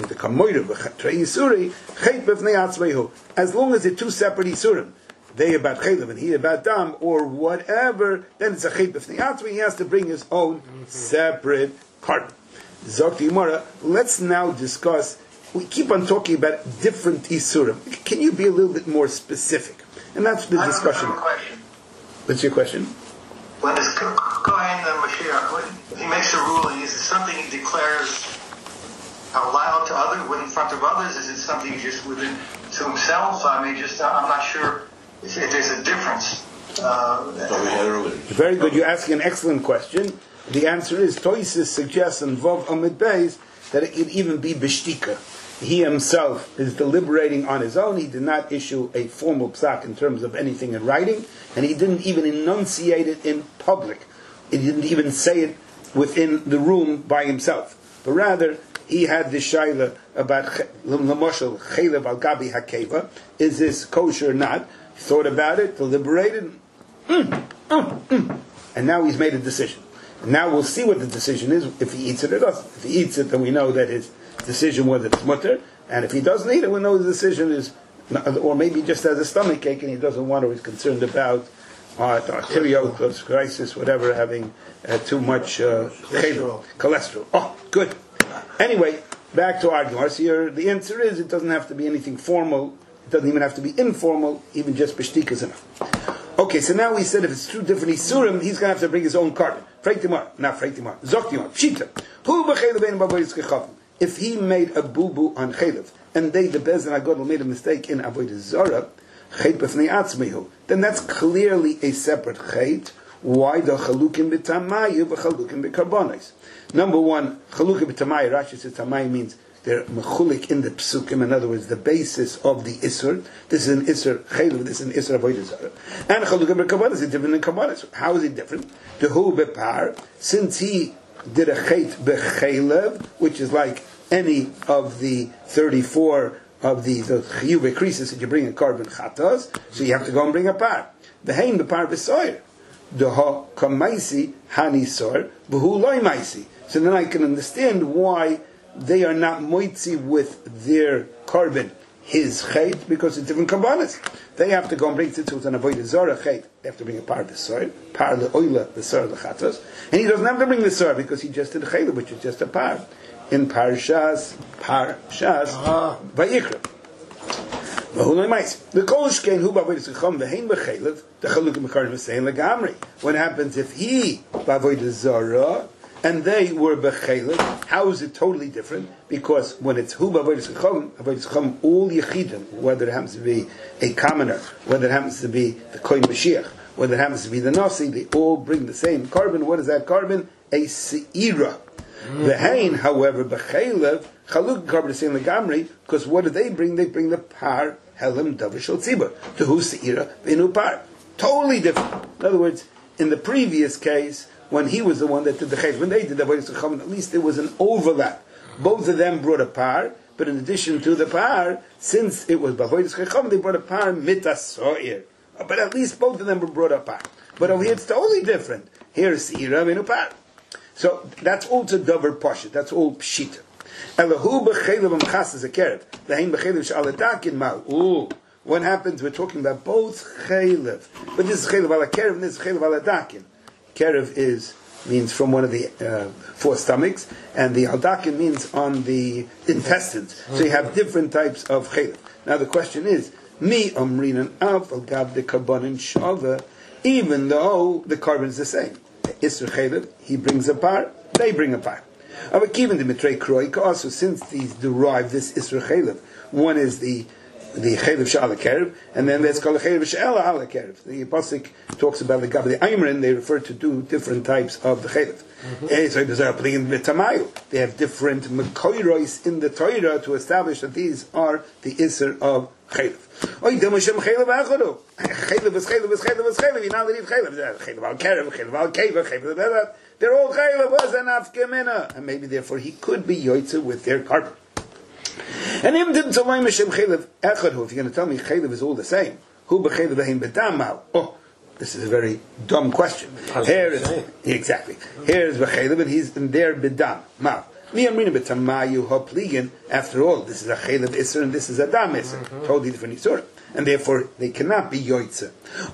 As long as they're two separate Isurim, they about Chaylev and he about Dam, or whatever, then it's a Chet B'fnei Atzmai. He has to bring his own separate carbon. Zokti Yimara, let's now discuss, we keep on talking about different Isurim. Can you be a little bit more specific? And that's the discussion. I have a question. What's your question? When this Kohen Mashiach, when he makes a ruling, is it something he declares out loud to others, in front of others? Is it something just within to himself? I mean, just I'm not sure if, if there's a difference. Uh, Very good. You're asking an excellent question. The answer is Toises suggests in Vov Amid Beis that it could even be b'shtika. He himself is deliberating on his own. He did not issue a formal psak in terms of anything in writing, and he didn't even enunciate it in public. He didn't even say it within the room by himself. But rather, he had the shaila about l'moshel chaylev al gabi hakeva. Is this kosher or not? He thought about it, deliberated, mm, mm, mm, and now he's made a decision. And now we'll see what the decision is, if he eats it or doesn't. If he eats it, then we know that his decision was it's mutter, and if he doesn't eat it, we know the decision is, or maybe just has a stomach ache and he doesn't want, or he's concerned about uh, arteriosis, crisis, whatever, having uh, too much uh, cholesterol. cholesterol. Oh, good. Anyway, back to arguing. So here, the answer is it doesn't have to be anything formal. It doesn't even have to be informal. Even just b'shtika is enough. Okay, so now we said if it's two different isurim, he's going to have to bring his own carbon. Freitimar, not freitimar. Zoktimar, pshita. Hu b'chaylev ein b'avodas kechavim. If he made a boo-boo on chaylev, and they, the Bezdin HaGadol, made a mistake in avodah zarah, chayt b'fnei atzmehu, then that's clearly a separate chayt. Why the chalukim b'tamayu v'chalukim b'karbonis? Number one, chalukim b'tamayu, Rashi says tamayu means they're mechulik in the psukim, in other words, the basis of the isur. This is an isur chaylev, this is an isur avodah zarah. And chalukim b'karbonis is different than karbonis. How is it different? The hu b'par, since he did a chait b'chaylev, which is like any of the thirty-four of the chiyuv creases that you bring a carbon chatas, so you have to go and bring a par. V'hein b'par b'soyer. The ha kamaisi hanisor v'hu loy maisi. So then I can understand why they are not moitzi with their carbon his chait, because it's different kabbalas. They have to go and bring tzitzut and avoid the zora chait. They have to bring a par b'soyer, par le'oila b'soyer lechatas, and he doesn't have to bring the soyer because he just did the chayla, which is just a par. In Parshas, Parshas, Vayikra. The Kolshkein who bavodas kecham v'hein b'chaylev the chalukim b'karbonis v'sein legamri. What happens if he bavodas zara and they were b'chaylev? How is it totally different? Because when it's hu bavodas kecham, bavodas kecham, all yichidim, whether it happens to be a commoner, whether it happens to be the kohen Mashiach, whether it happens to be the nasi, they all bring the same carbon. What is that carbon? A seira. The Hain, however, b'chaylev chaluk carbon the same legamri, because what do they bring? They bring the par helim davar shel tzibur to hu seira v'inu par. Totally different. In other words, in the previous case, when he was the one that did the chaylev, when they did the avodas chachamim, at least there was an overlap. Both of them brought a par, but in addition to the par, since it was b'avodas chachamim, they brought a par mitasoir. But at least both of them were brought a par. But over here it's totally different. Here is seira v'inu par. So that's also davar pashut. That's all pshita. Elahu b'chaylev amchas a kerev. V'hein b'chaylev sh'aladakin mal. Ooh. What happens? We're talking about both chaylev, but this is chaylev ala kerev and this is chaylev ala dakin. Kerev is means from one of the uh, four stomachs, and the aldakin means on the intestines. So you have different types of chaylev. Now the question is, mi omrinan av al gab de karbonin shava, even though the carbon is the same. Isser chaylev, he brings a par, they bring a par. But given the mitrei kroik, also since these derive this isser chaylev, one is the the chaylev she'ala kerev, and then there's called the chaylev she'ela ala kerev. The pasuk talks about the gab the aymerin. They refer to two different types of the chaylev. Mm-hmm. They have different mekoiros in the Torah to establish that these are the isser of chaylev. Oy dem shem chaylev achadu. Chaylev is chaylev is chaylev is chaylev. You know they need chaylev. Chaylev al kerev, chaylev al keva, chaylev al. They're all chaylev was an afkemina, and maybe therefore he could be yoitze with their carbon. And him didn't tell me Hashem chaylev echadu. If you're going to tell me chaylev is all the same, who b'chaylev v'heim b'dam mal? Oh, this is a very dumb question. Here is exactly here is b'chaylev and he's in there b'dam mal. After all, this is a chaylev isser and this is a dam isser, mm-hmm. Totally different isser, and therefore they cannot be yoitze.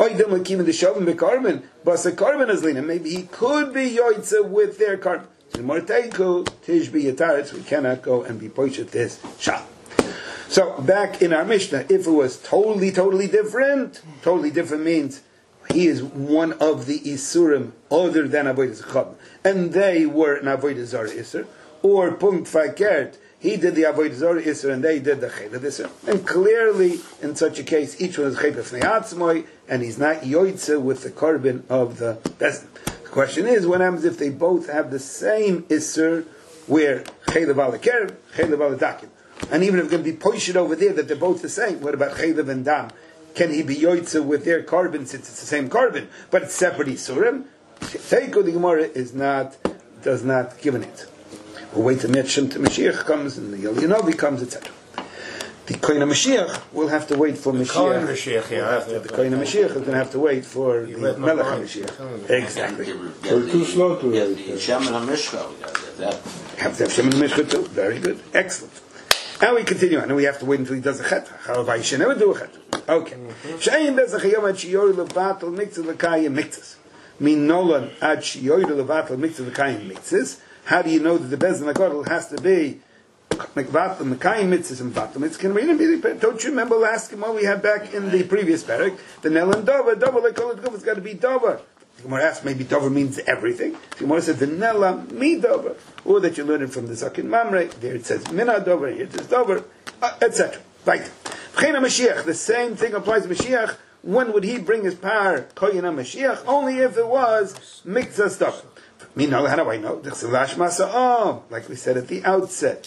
Maybe he could be yoitze with their carbon. We cannot go and be poished this shah. So back in our Mishnah, if it was totally, totally different, totally different means he is one of the isurim other than avodas chacham, and they were an avodas zara isur. Or punkt fakert, he did the avodah zara isser and they did the chaylev isser. And clearly, in such a case, each one is chaylev fnei, and he's not yoitze with the carbon of the bezin. The question is, what happens if they both have the same isser, where chaylev ala kerev, chaylev ala dakin, and even if it's going to be poished over there that they're both the same, what about chaylev and dam? Can he be yoitze with their carbon since it's the same carbon, but it's separate isurim? Teiko the Gemara is not, does not give it. We'll wait till Mashiach comes and the Yelionovi comes, et cetera. The Kohen Mashiach will have to wait for Mashiach. Kohen Mashiach, yeah. The Kohen Mashiach is going to have to wait for the Melech Mashiach. Exactly. So too slow to Yeah, wait. the Shem and HaMishcha. Have to have Shem and Mishcha too. Very good. Excellent. Now we continue on. And we have to wait until he does a chet. However, he should never do a chet. Okay. Shein bezach hayom ad shiyor levatel mitzvah l'kayim mitzvahs. Min nolan ad shiyor levatel mitzvah l'kayim mitzvahs. How do you know that the Bezdin HaGadol has to be Mekayim mitzvahs and Vatal mitzvahs? Don't you remember last Gemara we had back in the previous parak? The Nel and Dover, Dover like all it has got to be Dover. The Gemara asked, maybe Dover means everything. The Gemara said the Nela mi Dover, or that you learn it from the Zakin Mamre. There it says Mina Dover, here it says Dover, uh, et cetera. Right. Chena Mashiach, the same thing applies to Mashiach. When would he bring his power? Kohen Mashiach, only if it was mitzvah stuff. Me know, how do I know? Like we said at the outset,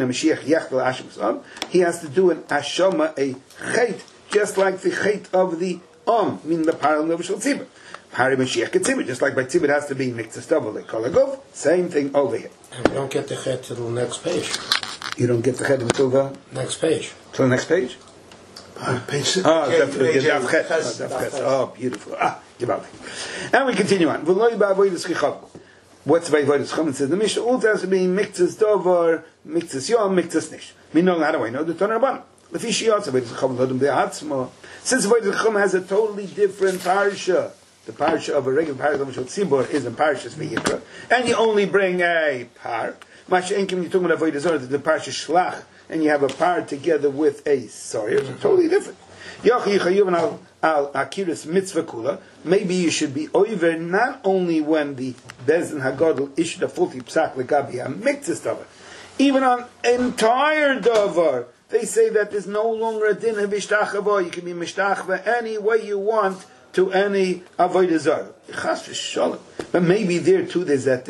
he has to do an ashama, a chait, just like the chait of the om, meaning the paral of shel tzibur. Pari Mashiach tzibur, just like by tzibur it has to be mikzah stubble, they call it gov. Same thing over here. And we don't get the chet to the next page. You don't get the chet until the next page. Till the next page. Uh, page six. Oh, Okay, definitely. page Daf eight. chet. Ches- Oh, daf daf chet. ches. Oh, beautiful. Ah, Givaldi. And we continue on. V'lo yiba avodas chichav. What's by avodas chichav? It says the Mishnah also has to be mikzas dover, mikzas yom, mikzas nish. Me know, how do I know? The Tanur Rabbanan. Lefi shiyatz avodas chichav lodem be'atzmo. Since avodas chichav has a totally different parsha, the parsha of a regular parsha of Shel Tzibur is in parshas v'yikra, and you only bring a par. Masha'enkim, you're talking about avodas zorah, the parsha shlach, and you have a par together with a sawyer. It's totally different. Maybe you should be over not only when the Bezdin HaGadol issued a faulty psak legabi a mikzas davar, even on entire davar, they say that there's no longer a din of ishtachava. You can be mishtachva any way you want to any avodah zarah. But maybe there too there's that din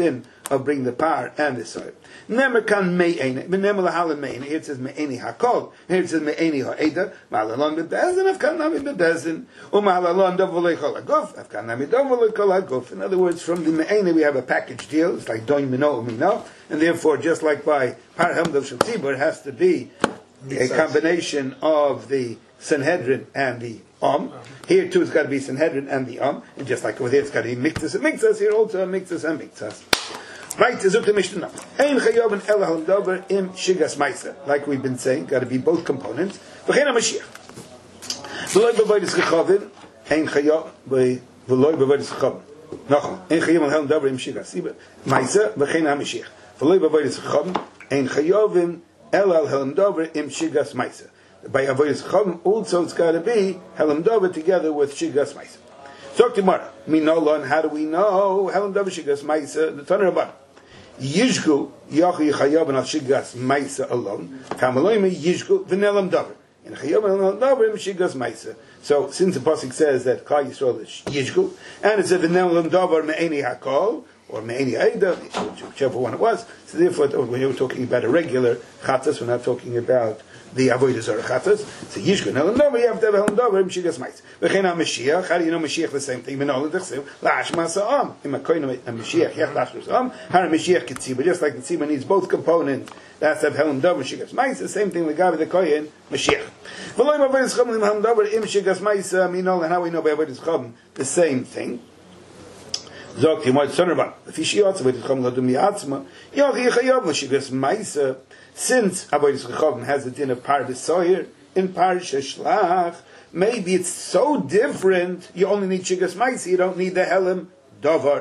of bringing the par and the soil. Never can me'ene, v'nemer lahalim me'ene. Here it says me'ene hakol. Here it says me'ene ha'eda. Ma'alalon bebezin, afkan nami bebezin. U'ma'alalon dov v'loi chol haguf. Afkan nami dov v'loi kol haguf. In other words, from the me'ene we have a package deal. It's like doin mino umino. And therefore, just like by par hamdav shel tzibur, it has to be a combination of the Sanhedrin and the Om. Here too it's got to be Sanhedrin and the Om. And just like over there it's got to be Miktas and Miktas, here also Miktas and Miktas. Right, Zuk the Mishnah. Ein chayovin el halam dover im shigas maisa. Like we've been saying, got to be both components. V'chein ha-Mashiach. V'loi b'voidis chachavin, ein chayov, v'loi b'voidis chachavin. Nachon. Ein chayovin el halam dover im shigas maisa, v'chein ha-Mashiach. V'loi b'voidis chachavin, ein chayovin el halam dover im shigas maisa. By avoidis chachavin, also it's got to be halam dover together with shigas maisa. Talk to Mara. Minolon, how do we know? Halam dover shigas maisa, the Tanur Rabban. Yishgu yachi chayav al shigas maisa alone. Kamaloyim yishgu v'nelam davar. And chayav v'nelam davar shigas maisa. So since the pasuk says that Klal Yisrael is yishgu, and it said v'nelam davar me'eni hakol or me'eni aida, whichever one it was. So therefore, when you're talking about a regular chatas, we're not talking about the avodah zarah chatas. So yishgu v'nelam davar, you have to have v'nelam davar shigas maisa. V'chein ha-Mashiach, how do you know Mashiach the same thing? V'nol l'dechsev, la'ash ma'asa'am. In Makoyim ha-Mashiach, yach la'ash ma'asa'am, ha-Mashiach ketziba. Just like the tzibah needs both components, that's have helam davar, shigas maisa, the same thing with Gabi the Kohen, Mashiach. V'loim avodas chum lim helam davar, im shigas maisa, minol, and how we know by avodas chum, the same thing. Zok, you might son about, if he shiatz, avodas chum l'adum yatzma, yach yichayav, shigas maisa, since avodas chum has a din of par v'soyer, in Parsha Shlach, maybe it's so different, you only need Shigas Maisa, you don't need the Helam Dovar.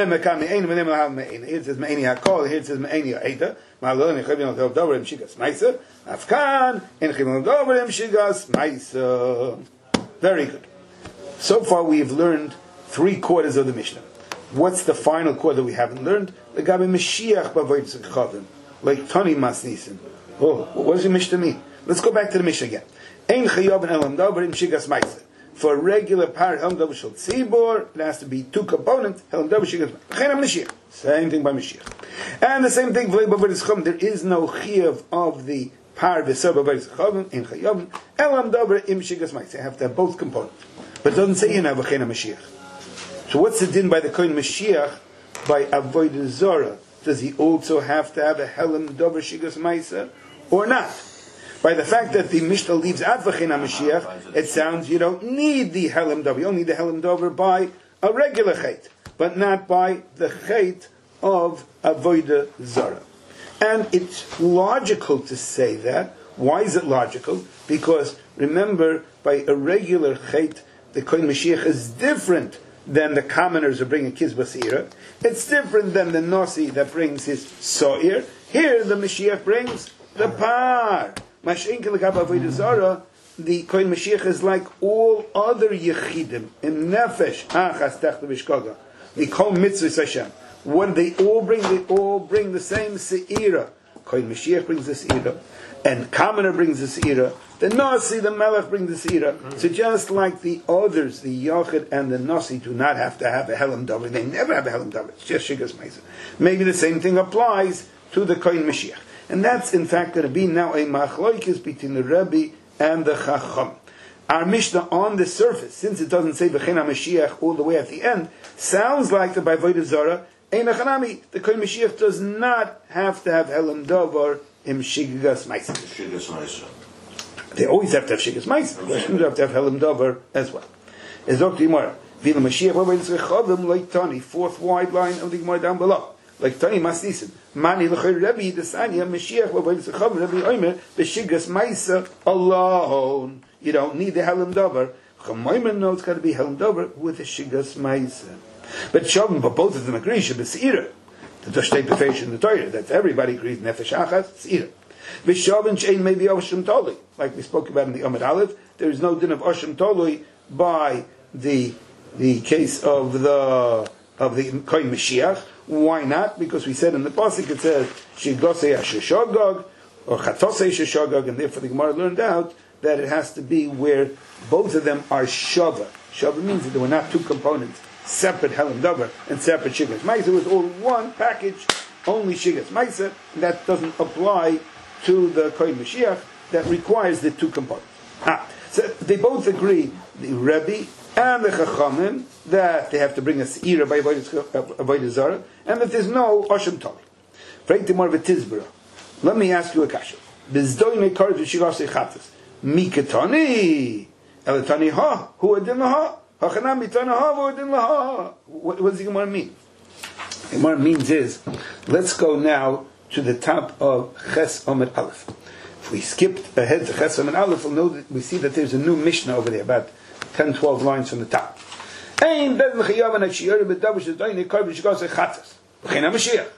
Here it says Me'eni HaKol, here it says Me'eni HaEda, Ma'alon Echevin Dovar Im Shigas Maisa, Afkan, En Chivon Dovar Im Shigas Maisa. Very good. So far we have learned three quarters of the Mishnah. What's the final quarter we haven't learned? The Gabi Mashiach B'Avodas Chavim, like Tani Masnisin. Oh, what does the Mishnah mean? Let's go back to the Mishnah again. Ein chayov and elam davar im shigas maisa. For a regular par elam davar shel tzibor, it has to be two components. Elam davar shigas maisa. V'chein ha-Mashiach. Same thing by Mashiach. And the same thing v'lei b'avodas chum. There is no chiyuv of the par v'sor b'avodas chum. Ein chayov elam davar im shigas maisa. You have to have both components. But it doesn't say you know v'chein ha-Mashiach. So what's the din by the Kohen Mashiach by avodah zarah? Does he also have to have a helam davar shigas maisa or not? By the fact that the Mishnah leaves out v'chein ha-Mashiach, it sounds you don't need the helam dover. You only need the helam dover by a regular chait, but not by the chait of avodah zarah. And it's logical to say that. Why is it logical? Because remember, by a regular chait, the Kohen Mashiach is different than the commoners who bring a kizba seira. It's different than the nasi that brings his so'ir. Here, the Mashiach brings the par. The Kohen Mashiach is like all other Yechidim in Nefesh, Achas, Techta, Vishkoga. The Kol Mitzvah Hashem. When they all bring, they all bring the same Seira. Kohen Mashiach brings the Seira, and Kamana brings the Seira. The Nasi, the Melech brings the Seira. Mm-hmm. So just like the others, the Yochid and the Nasi do not have to have a Helam Davar. They never have a Helam Davar. It's just Shigas Maisa. Maybe the same thing applies to the Kohen Mashiach. And that's in fact going to be now a machloikis between the Rebbe and the Chacham. Our Mishnah on the surface, since it doesn't say v'chein ha-Mashiach all the way at the end, sounds like the by avodah zarah, ein achanami, the Kohen Mashiach does not have to have helam davar im shigas maisa. Shigas maisa. They always have to have shigas maisa. They have to have helam davar as well. As Doctor Yimara, v'il Mashiach b'avodas rechavim like Tani, fourth wide line of the Gemara down below. Like Tani Masnisim. Mani l'chayr Rebbe Yidasanya Mashiach b'avodas rechavim Rebbe Omer b'shigas maisa alone. You don't need the helam davar. Chamoyman knows it's got to be helam davar with a shigas maisa. But Shavim, but both of them agree should be seira. The Toshtei Befesh in the Torah that everybody agrees nefesh achas seira. V'Shavim shein maybe Oshim Tolui, like we spoke about in the Amud Aleph. There is no din of Oshim Tolui by the the case of the of the Kohen Mashiach. Why not? Because we said in the pasuk it says Shigosei Sheshogog or Chatosei Sheshogog, and therefore the Gemara learned out that it has to be where both of them are shava. Shavah means that there were not two components, separate Helam Davar and separate Shigas Maisa. It was all one package, only Shigas Maisa. That doesn't apply to the Kohen Mashiach that requires the two components. Ah, so they both agree, the Rebbe and the Chachamim, that they have to bring a Seira by Avodah Zarah, and that there's no Osham Tali. Let me ask you a question. Bizdoine Karv Shigas Echatas. Mikatani Elatani Ha, who adin laha, Hachanam Mitana Ha, who adin laha. What does the Gemara mean? The Gemara means is, let's go now to the top of Ches Omer Aleph. If we skipped ahead to Ches Omer Aleph, we'll know that we see that there's a new Mishnah over there, about ten, twelve lines from the top. Ein bez l'chayav an ha'shiyar b'davar sh'dayin ha'kar b'shigos ha'chatzas. V'chein ha'mashiach.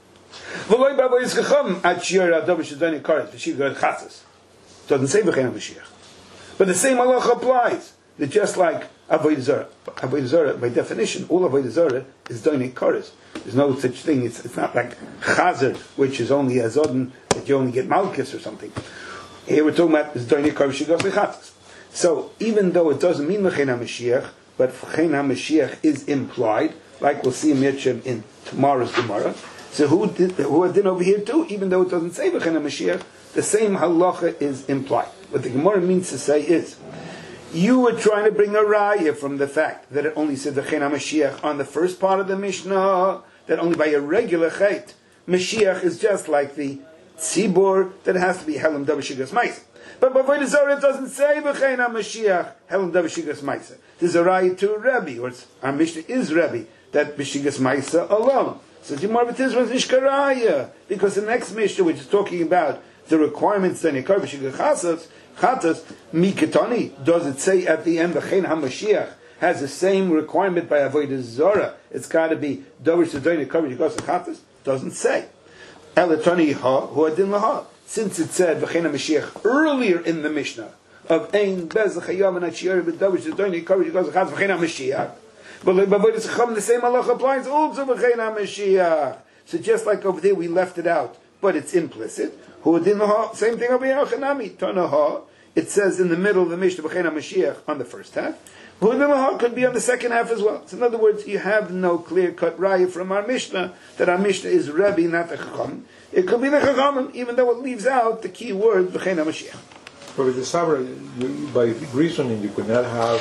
V'loi b'avo yitzchacham at shiyar ha'davar sh'dayin ha'kar b'shigos ha'chatzas. Doesn't say v'chein ha'mashiach. But the same halacha applies. That just like Avodah Zarah. Avodah Zarah, by definition, all Avodah Zarah is dayin ha'karas. There's no such thing. It's, it's not like Chazer, which is only a Zodin, that you only get Malchus or something. Here we're talking about is dayin ha'kar b'shigos ha'chatzas. So even though it doesn't mean v'chein ha'mashiach, but v'chein ha'mashiach is implied, like we'll see in Mirchem in tomorrow's Gemara. So who did who did over here too? Even though it doesn't say v'chein ha'mashiach, the same halacha is implied. What the Gemara means to say is, you were trying to bring a raya from the fact that it only said v'chein ha'mashiach on the first part of the Mishnah, that only by a regular chait, Mashiach is just like the tzibur that has to be Helam Davar Shigas Maisa. But by Avodah Zarah it doesn't say v'chein ha'mashiach Helam Davar Shigas Maisa. There's a raya to Rebbe, or it's, our Mishnah is Rebbe, that b'Shigas Maisa alone. So Gemara B'Tizra is Nishkaraya, because the next Mishnah, which is talking about the requirements that Nikar b'Shigas Chatzas, Chatas, Mikatani, does it say at the end v'chein ha'mashiach has the same requirement by Avodah Zarah? It's got to be Davar Shadayin Nikar b'Shigas Chatas. Doesn't say. Elatani ha hu adin laha. Since it said v'chein ha'mashiach earlier in the Mishnah of ein bez l'chayav and ha'shiyar b'davar sh'dayin ha'kar b'shigos ha'chatz v'chein ha'mashiach, but b'avodas chacham the same halacha applies also v'chein ha'mashiach. So just like over there we left it out, but it's implicit. Hu adin laha, same thing over here. Chanami tanaha. It says in the middle of the Mishnah v'chein ha'mashiach on the first half. Hu adin laha could be on the second half as well. So in other words, you have no clear cut raya from our Mishnah that our Mishnah is Rebbe, not the Chacham. It could be the Chachamim, even though it leaves out the key word v'chein ha'mashiach. But with the Sabra, you, by reasoning, you could not have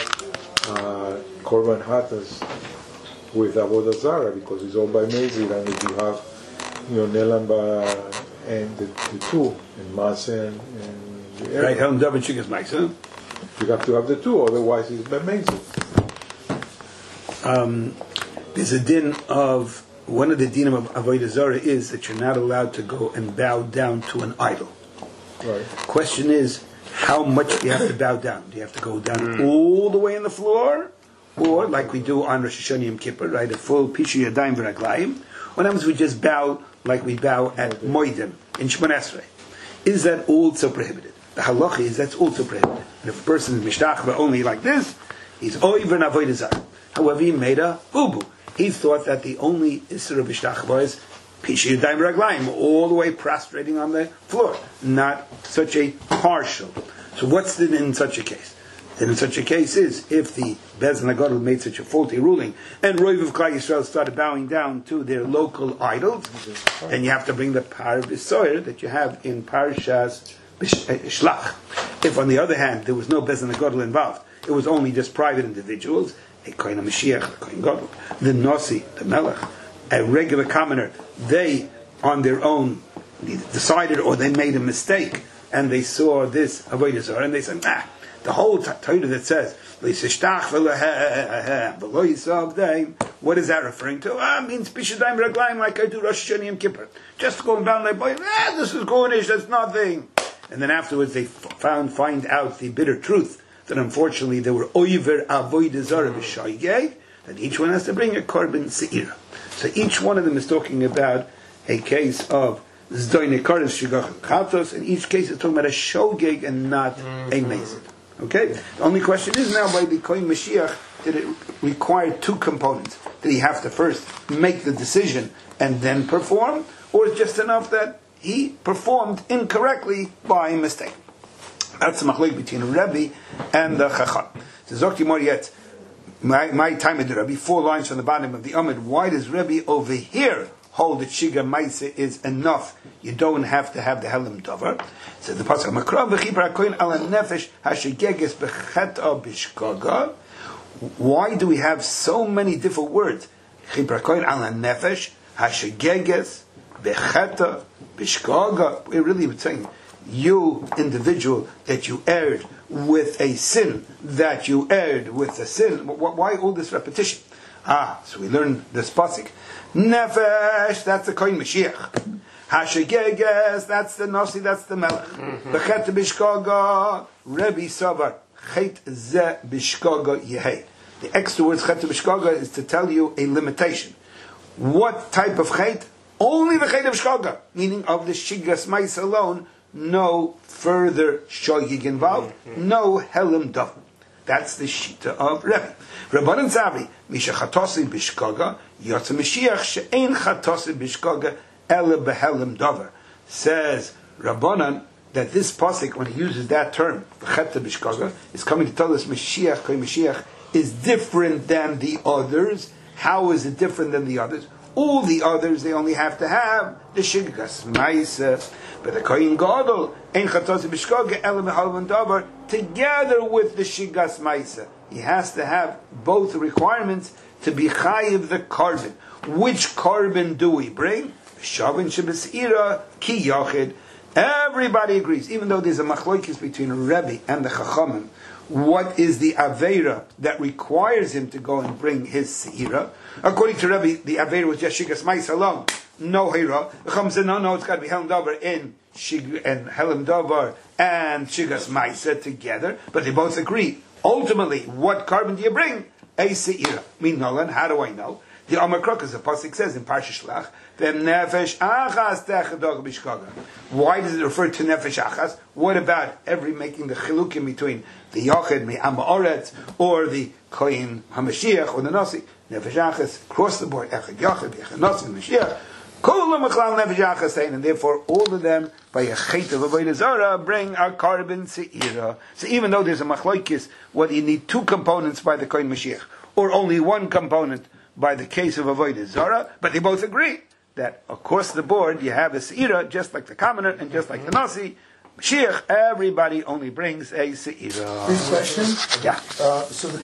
uh, Korban Hatas with Avodah Zarah because it's all by Mezid, and if you have, you know, Nelan ba, and the, the two, and Maaseh and, and the Right, Helam Davar Shigas Maisa. You have to have the two, otherwise it's by Mezid. Um, there's a din of, one of the dinim of Avodah Zarah is that you're not allowed to go and bow down to an idol. Right. Question is, how much do you have to bow down? Do you have to go down all the way on the floor? Or, like we do on Rosh Hashanah Yom Kippur, right, a full Pishu Yadayim V'Raglayim? What happens if we just bow like we bow at Moedim in Shemon Esrei? Is that also prohibited? The halacha is that's also prohibited. And if a person is mishtachva only like this, he's over an Avodah Zarah. However, he made a ubu. He thought that the only Isser of Ishtachva is Pishu Yadayim V'Raglayim, all the way prostrating on the floor, not such a partial. So what's the in such a case? Then in such a case is, if the Bez and Agadol made such a faulty ruling, and Roiv of Klal Yisrael started bowing down to their local idols, then you have to bring the Par B'Soyer that you have in Parshas Shlach. If on the other hand, there was no Bez and Agadol involved, it was only just private individuals, a Kohen HaMashiach, a Kohen Gadol, the Nasi, the Melech, a regular commoner, they on their own decided or they made a mistake and they saw this Avodah Zarah and they said, nah, the whole Torah that says, what is that referring to? Ah, it means Pishadayim Raglayim like I do Rosh Hashanah Yom Kippur. Just going down like, ah, this is Gornish, that's nothing. And then afterwards they found, find out the bitter truth that unfortunately there were Oiver Avodah Zarah B'Shaygei, that each one has to bring a Korban Se'ira. So each one of them is talking about a case of Zdoine Karis Shigach Chatos, and each case is talking about a Shogeg and not mm-hmm. a Mezid. Okay? The only question is now, by the Kohen Mashiach, did it require two components? Did he have to first make the decision and then perform? Or is it just enough that he performed incorrectly by mistake? That's the machlok between Rebbe and the Chacham. So Zokti Mor yet, my, my time at the Rebbe, four lines from the bottom of the Amid. Why does Rebbe over here hold that Shiga Maisa is enough? You don't have to have the Helam Dover. So the Pasuk Makrav v'chibra koin ala nefesh hashigeges becheta bishkaga. Why do we have so many different words? Chibra koin ala nefesh hashigeges becheta bishkaga. We're really saying, you individual, that you erred with a sin, that you erred with a sin. Why all this repetition? Ah, so we learn this pasuk. Nefesh, that's the Kohen Mashiach. Hashigeges, that's the Nasi, that's the Melech. Bechet bishkaga, Rebbe Savar, Chet ze bishkaga yehei. The extra words Chet bishkaga is to tell you a limitation. What type of Chet? Only the Chet of bishkaga, meaning of the Shigas Mais alone. No further shogig involved, no helim davar. That's the shita of Rebbe. Rabbanan Zavi, Misha Chatosi Bishkaga, Yotze Mashiach she'ein Chatosi Bishkaga ele behelim davar. Says Rabbanan that this pasuk, when he uses that term, Becheta Bishkaga, is coming to tell us Mashiach, Koi Mashiach, is different than the others. How is it different than the others? All the others, they only have to have the Shigas Maisa. But the Kohen Gadol, Ein Chatosi Bishkaga, Ele Behelim Davar, together with the Shigas Maisa. He has to have both requirements to be Chayiv the carbon. Which carbon do we bring? Shavin Shebesira, Ki Yachid. Everybody agrees, even though there's a machlokes between Rebbe and the Chachamim, what is the Aveira that requires him to go and bring his Seira? According to Rebbe, the Aveira was just Shigas Mais alone. No Hira. The Chacham said, no, no, it's got to be Helam Davar in Shig and Helam Davar and Shigas Maisa together. But they both agree. Ultimately, what carbon do you bring? A Seira. Me Nolan, how do I know? The Amar Krok, as the Pasuk says in Parsha Shlach, Vem Nefesh Achas Techadog Bishkaga. Why does it refer to Nefesh Achas? What about every making the chilukim between the Yochid, Me'am Oretz, or the Kohen HaMashiach, or the Nasi? Nefesh Achas, across the board, Echad Yochid, Echad Nasi, Mashiach. Kulam Achlal Nefesh Achas, and therefore all of them, by a Chet of Avodah Zarah, bring a carbon Seira. So even though there's a machlokes, whether you need two components by the Kohen Mashiach, or only one component by the case of Avodah Zarah, but they both agree that across the board you have a Seira, just like the commoner and just like the Nasi. Mashiach, everybody only brings a Seira. This question? Yeah. Uh, so the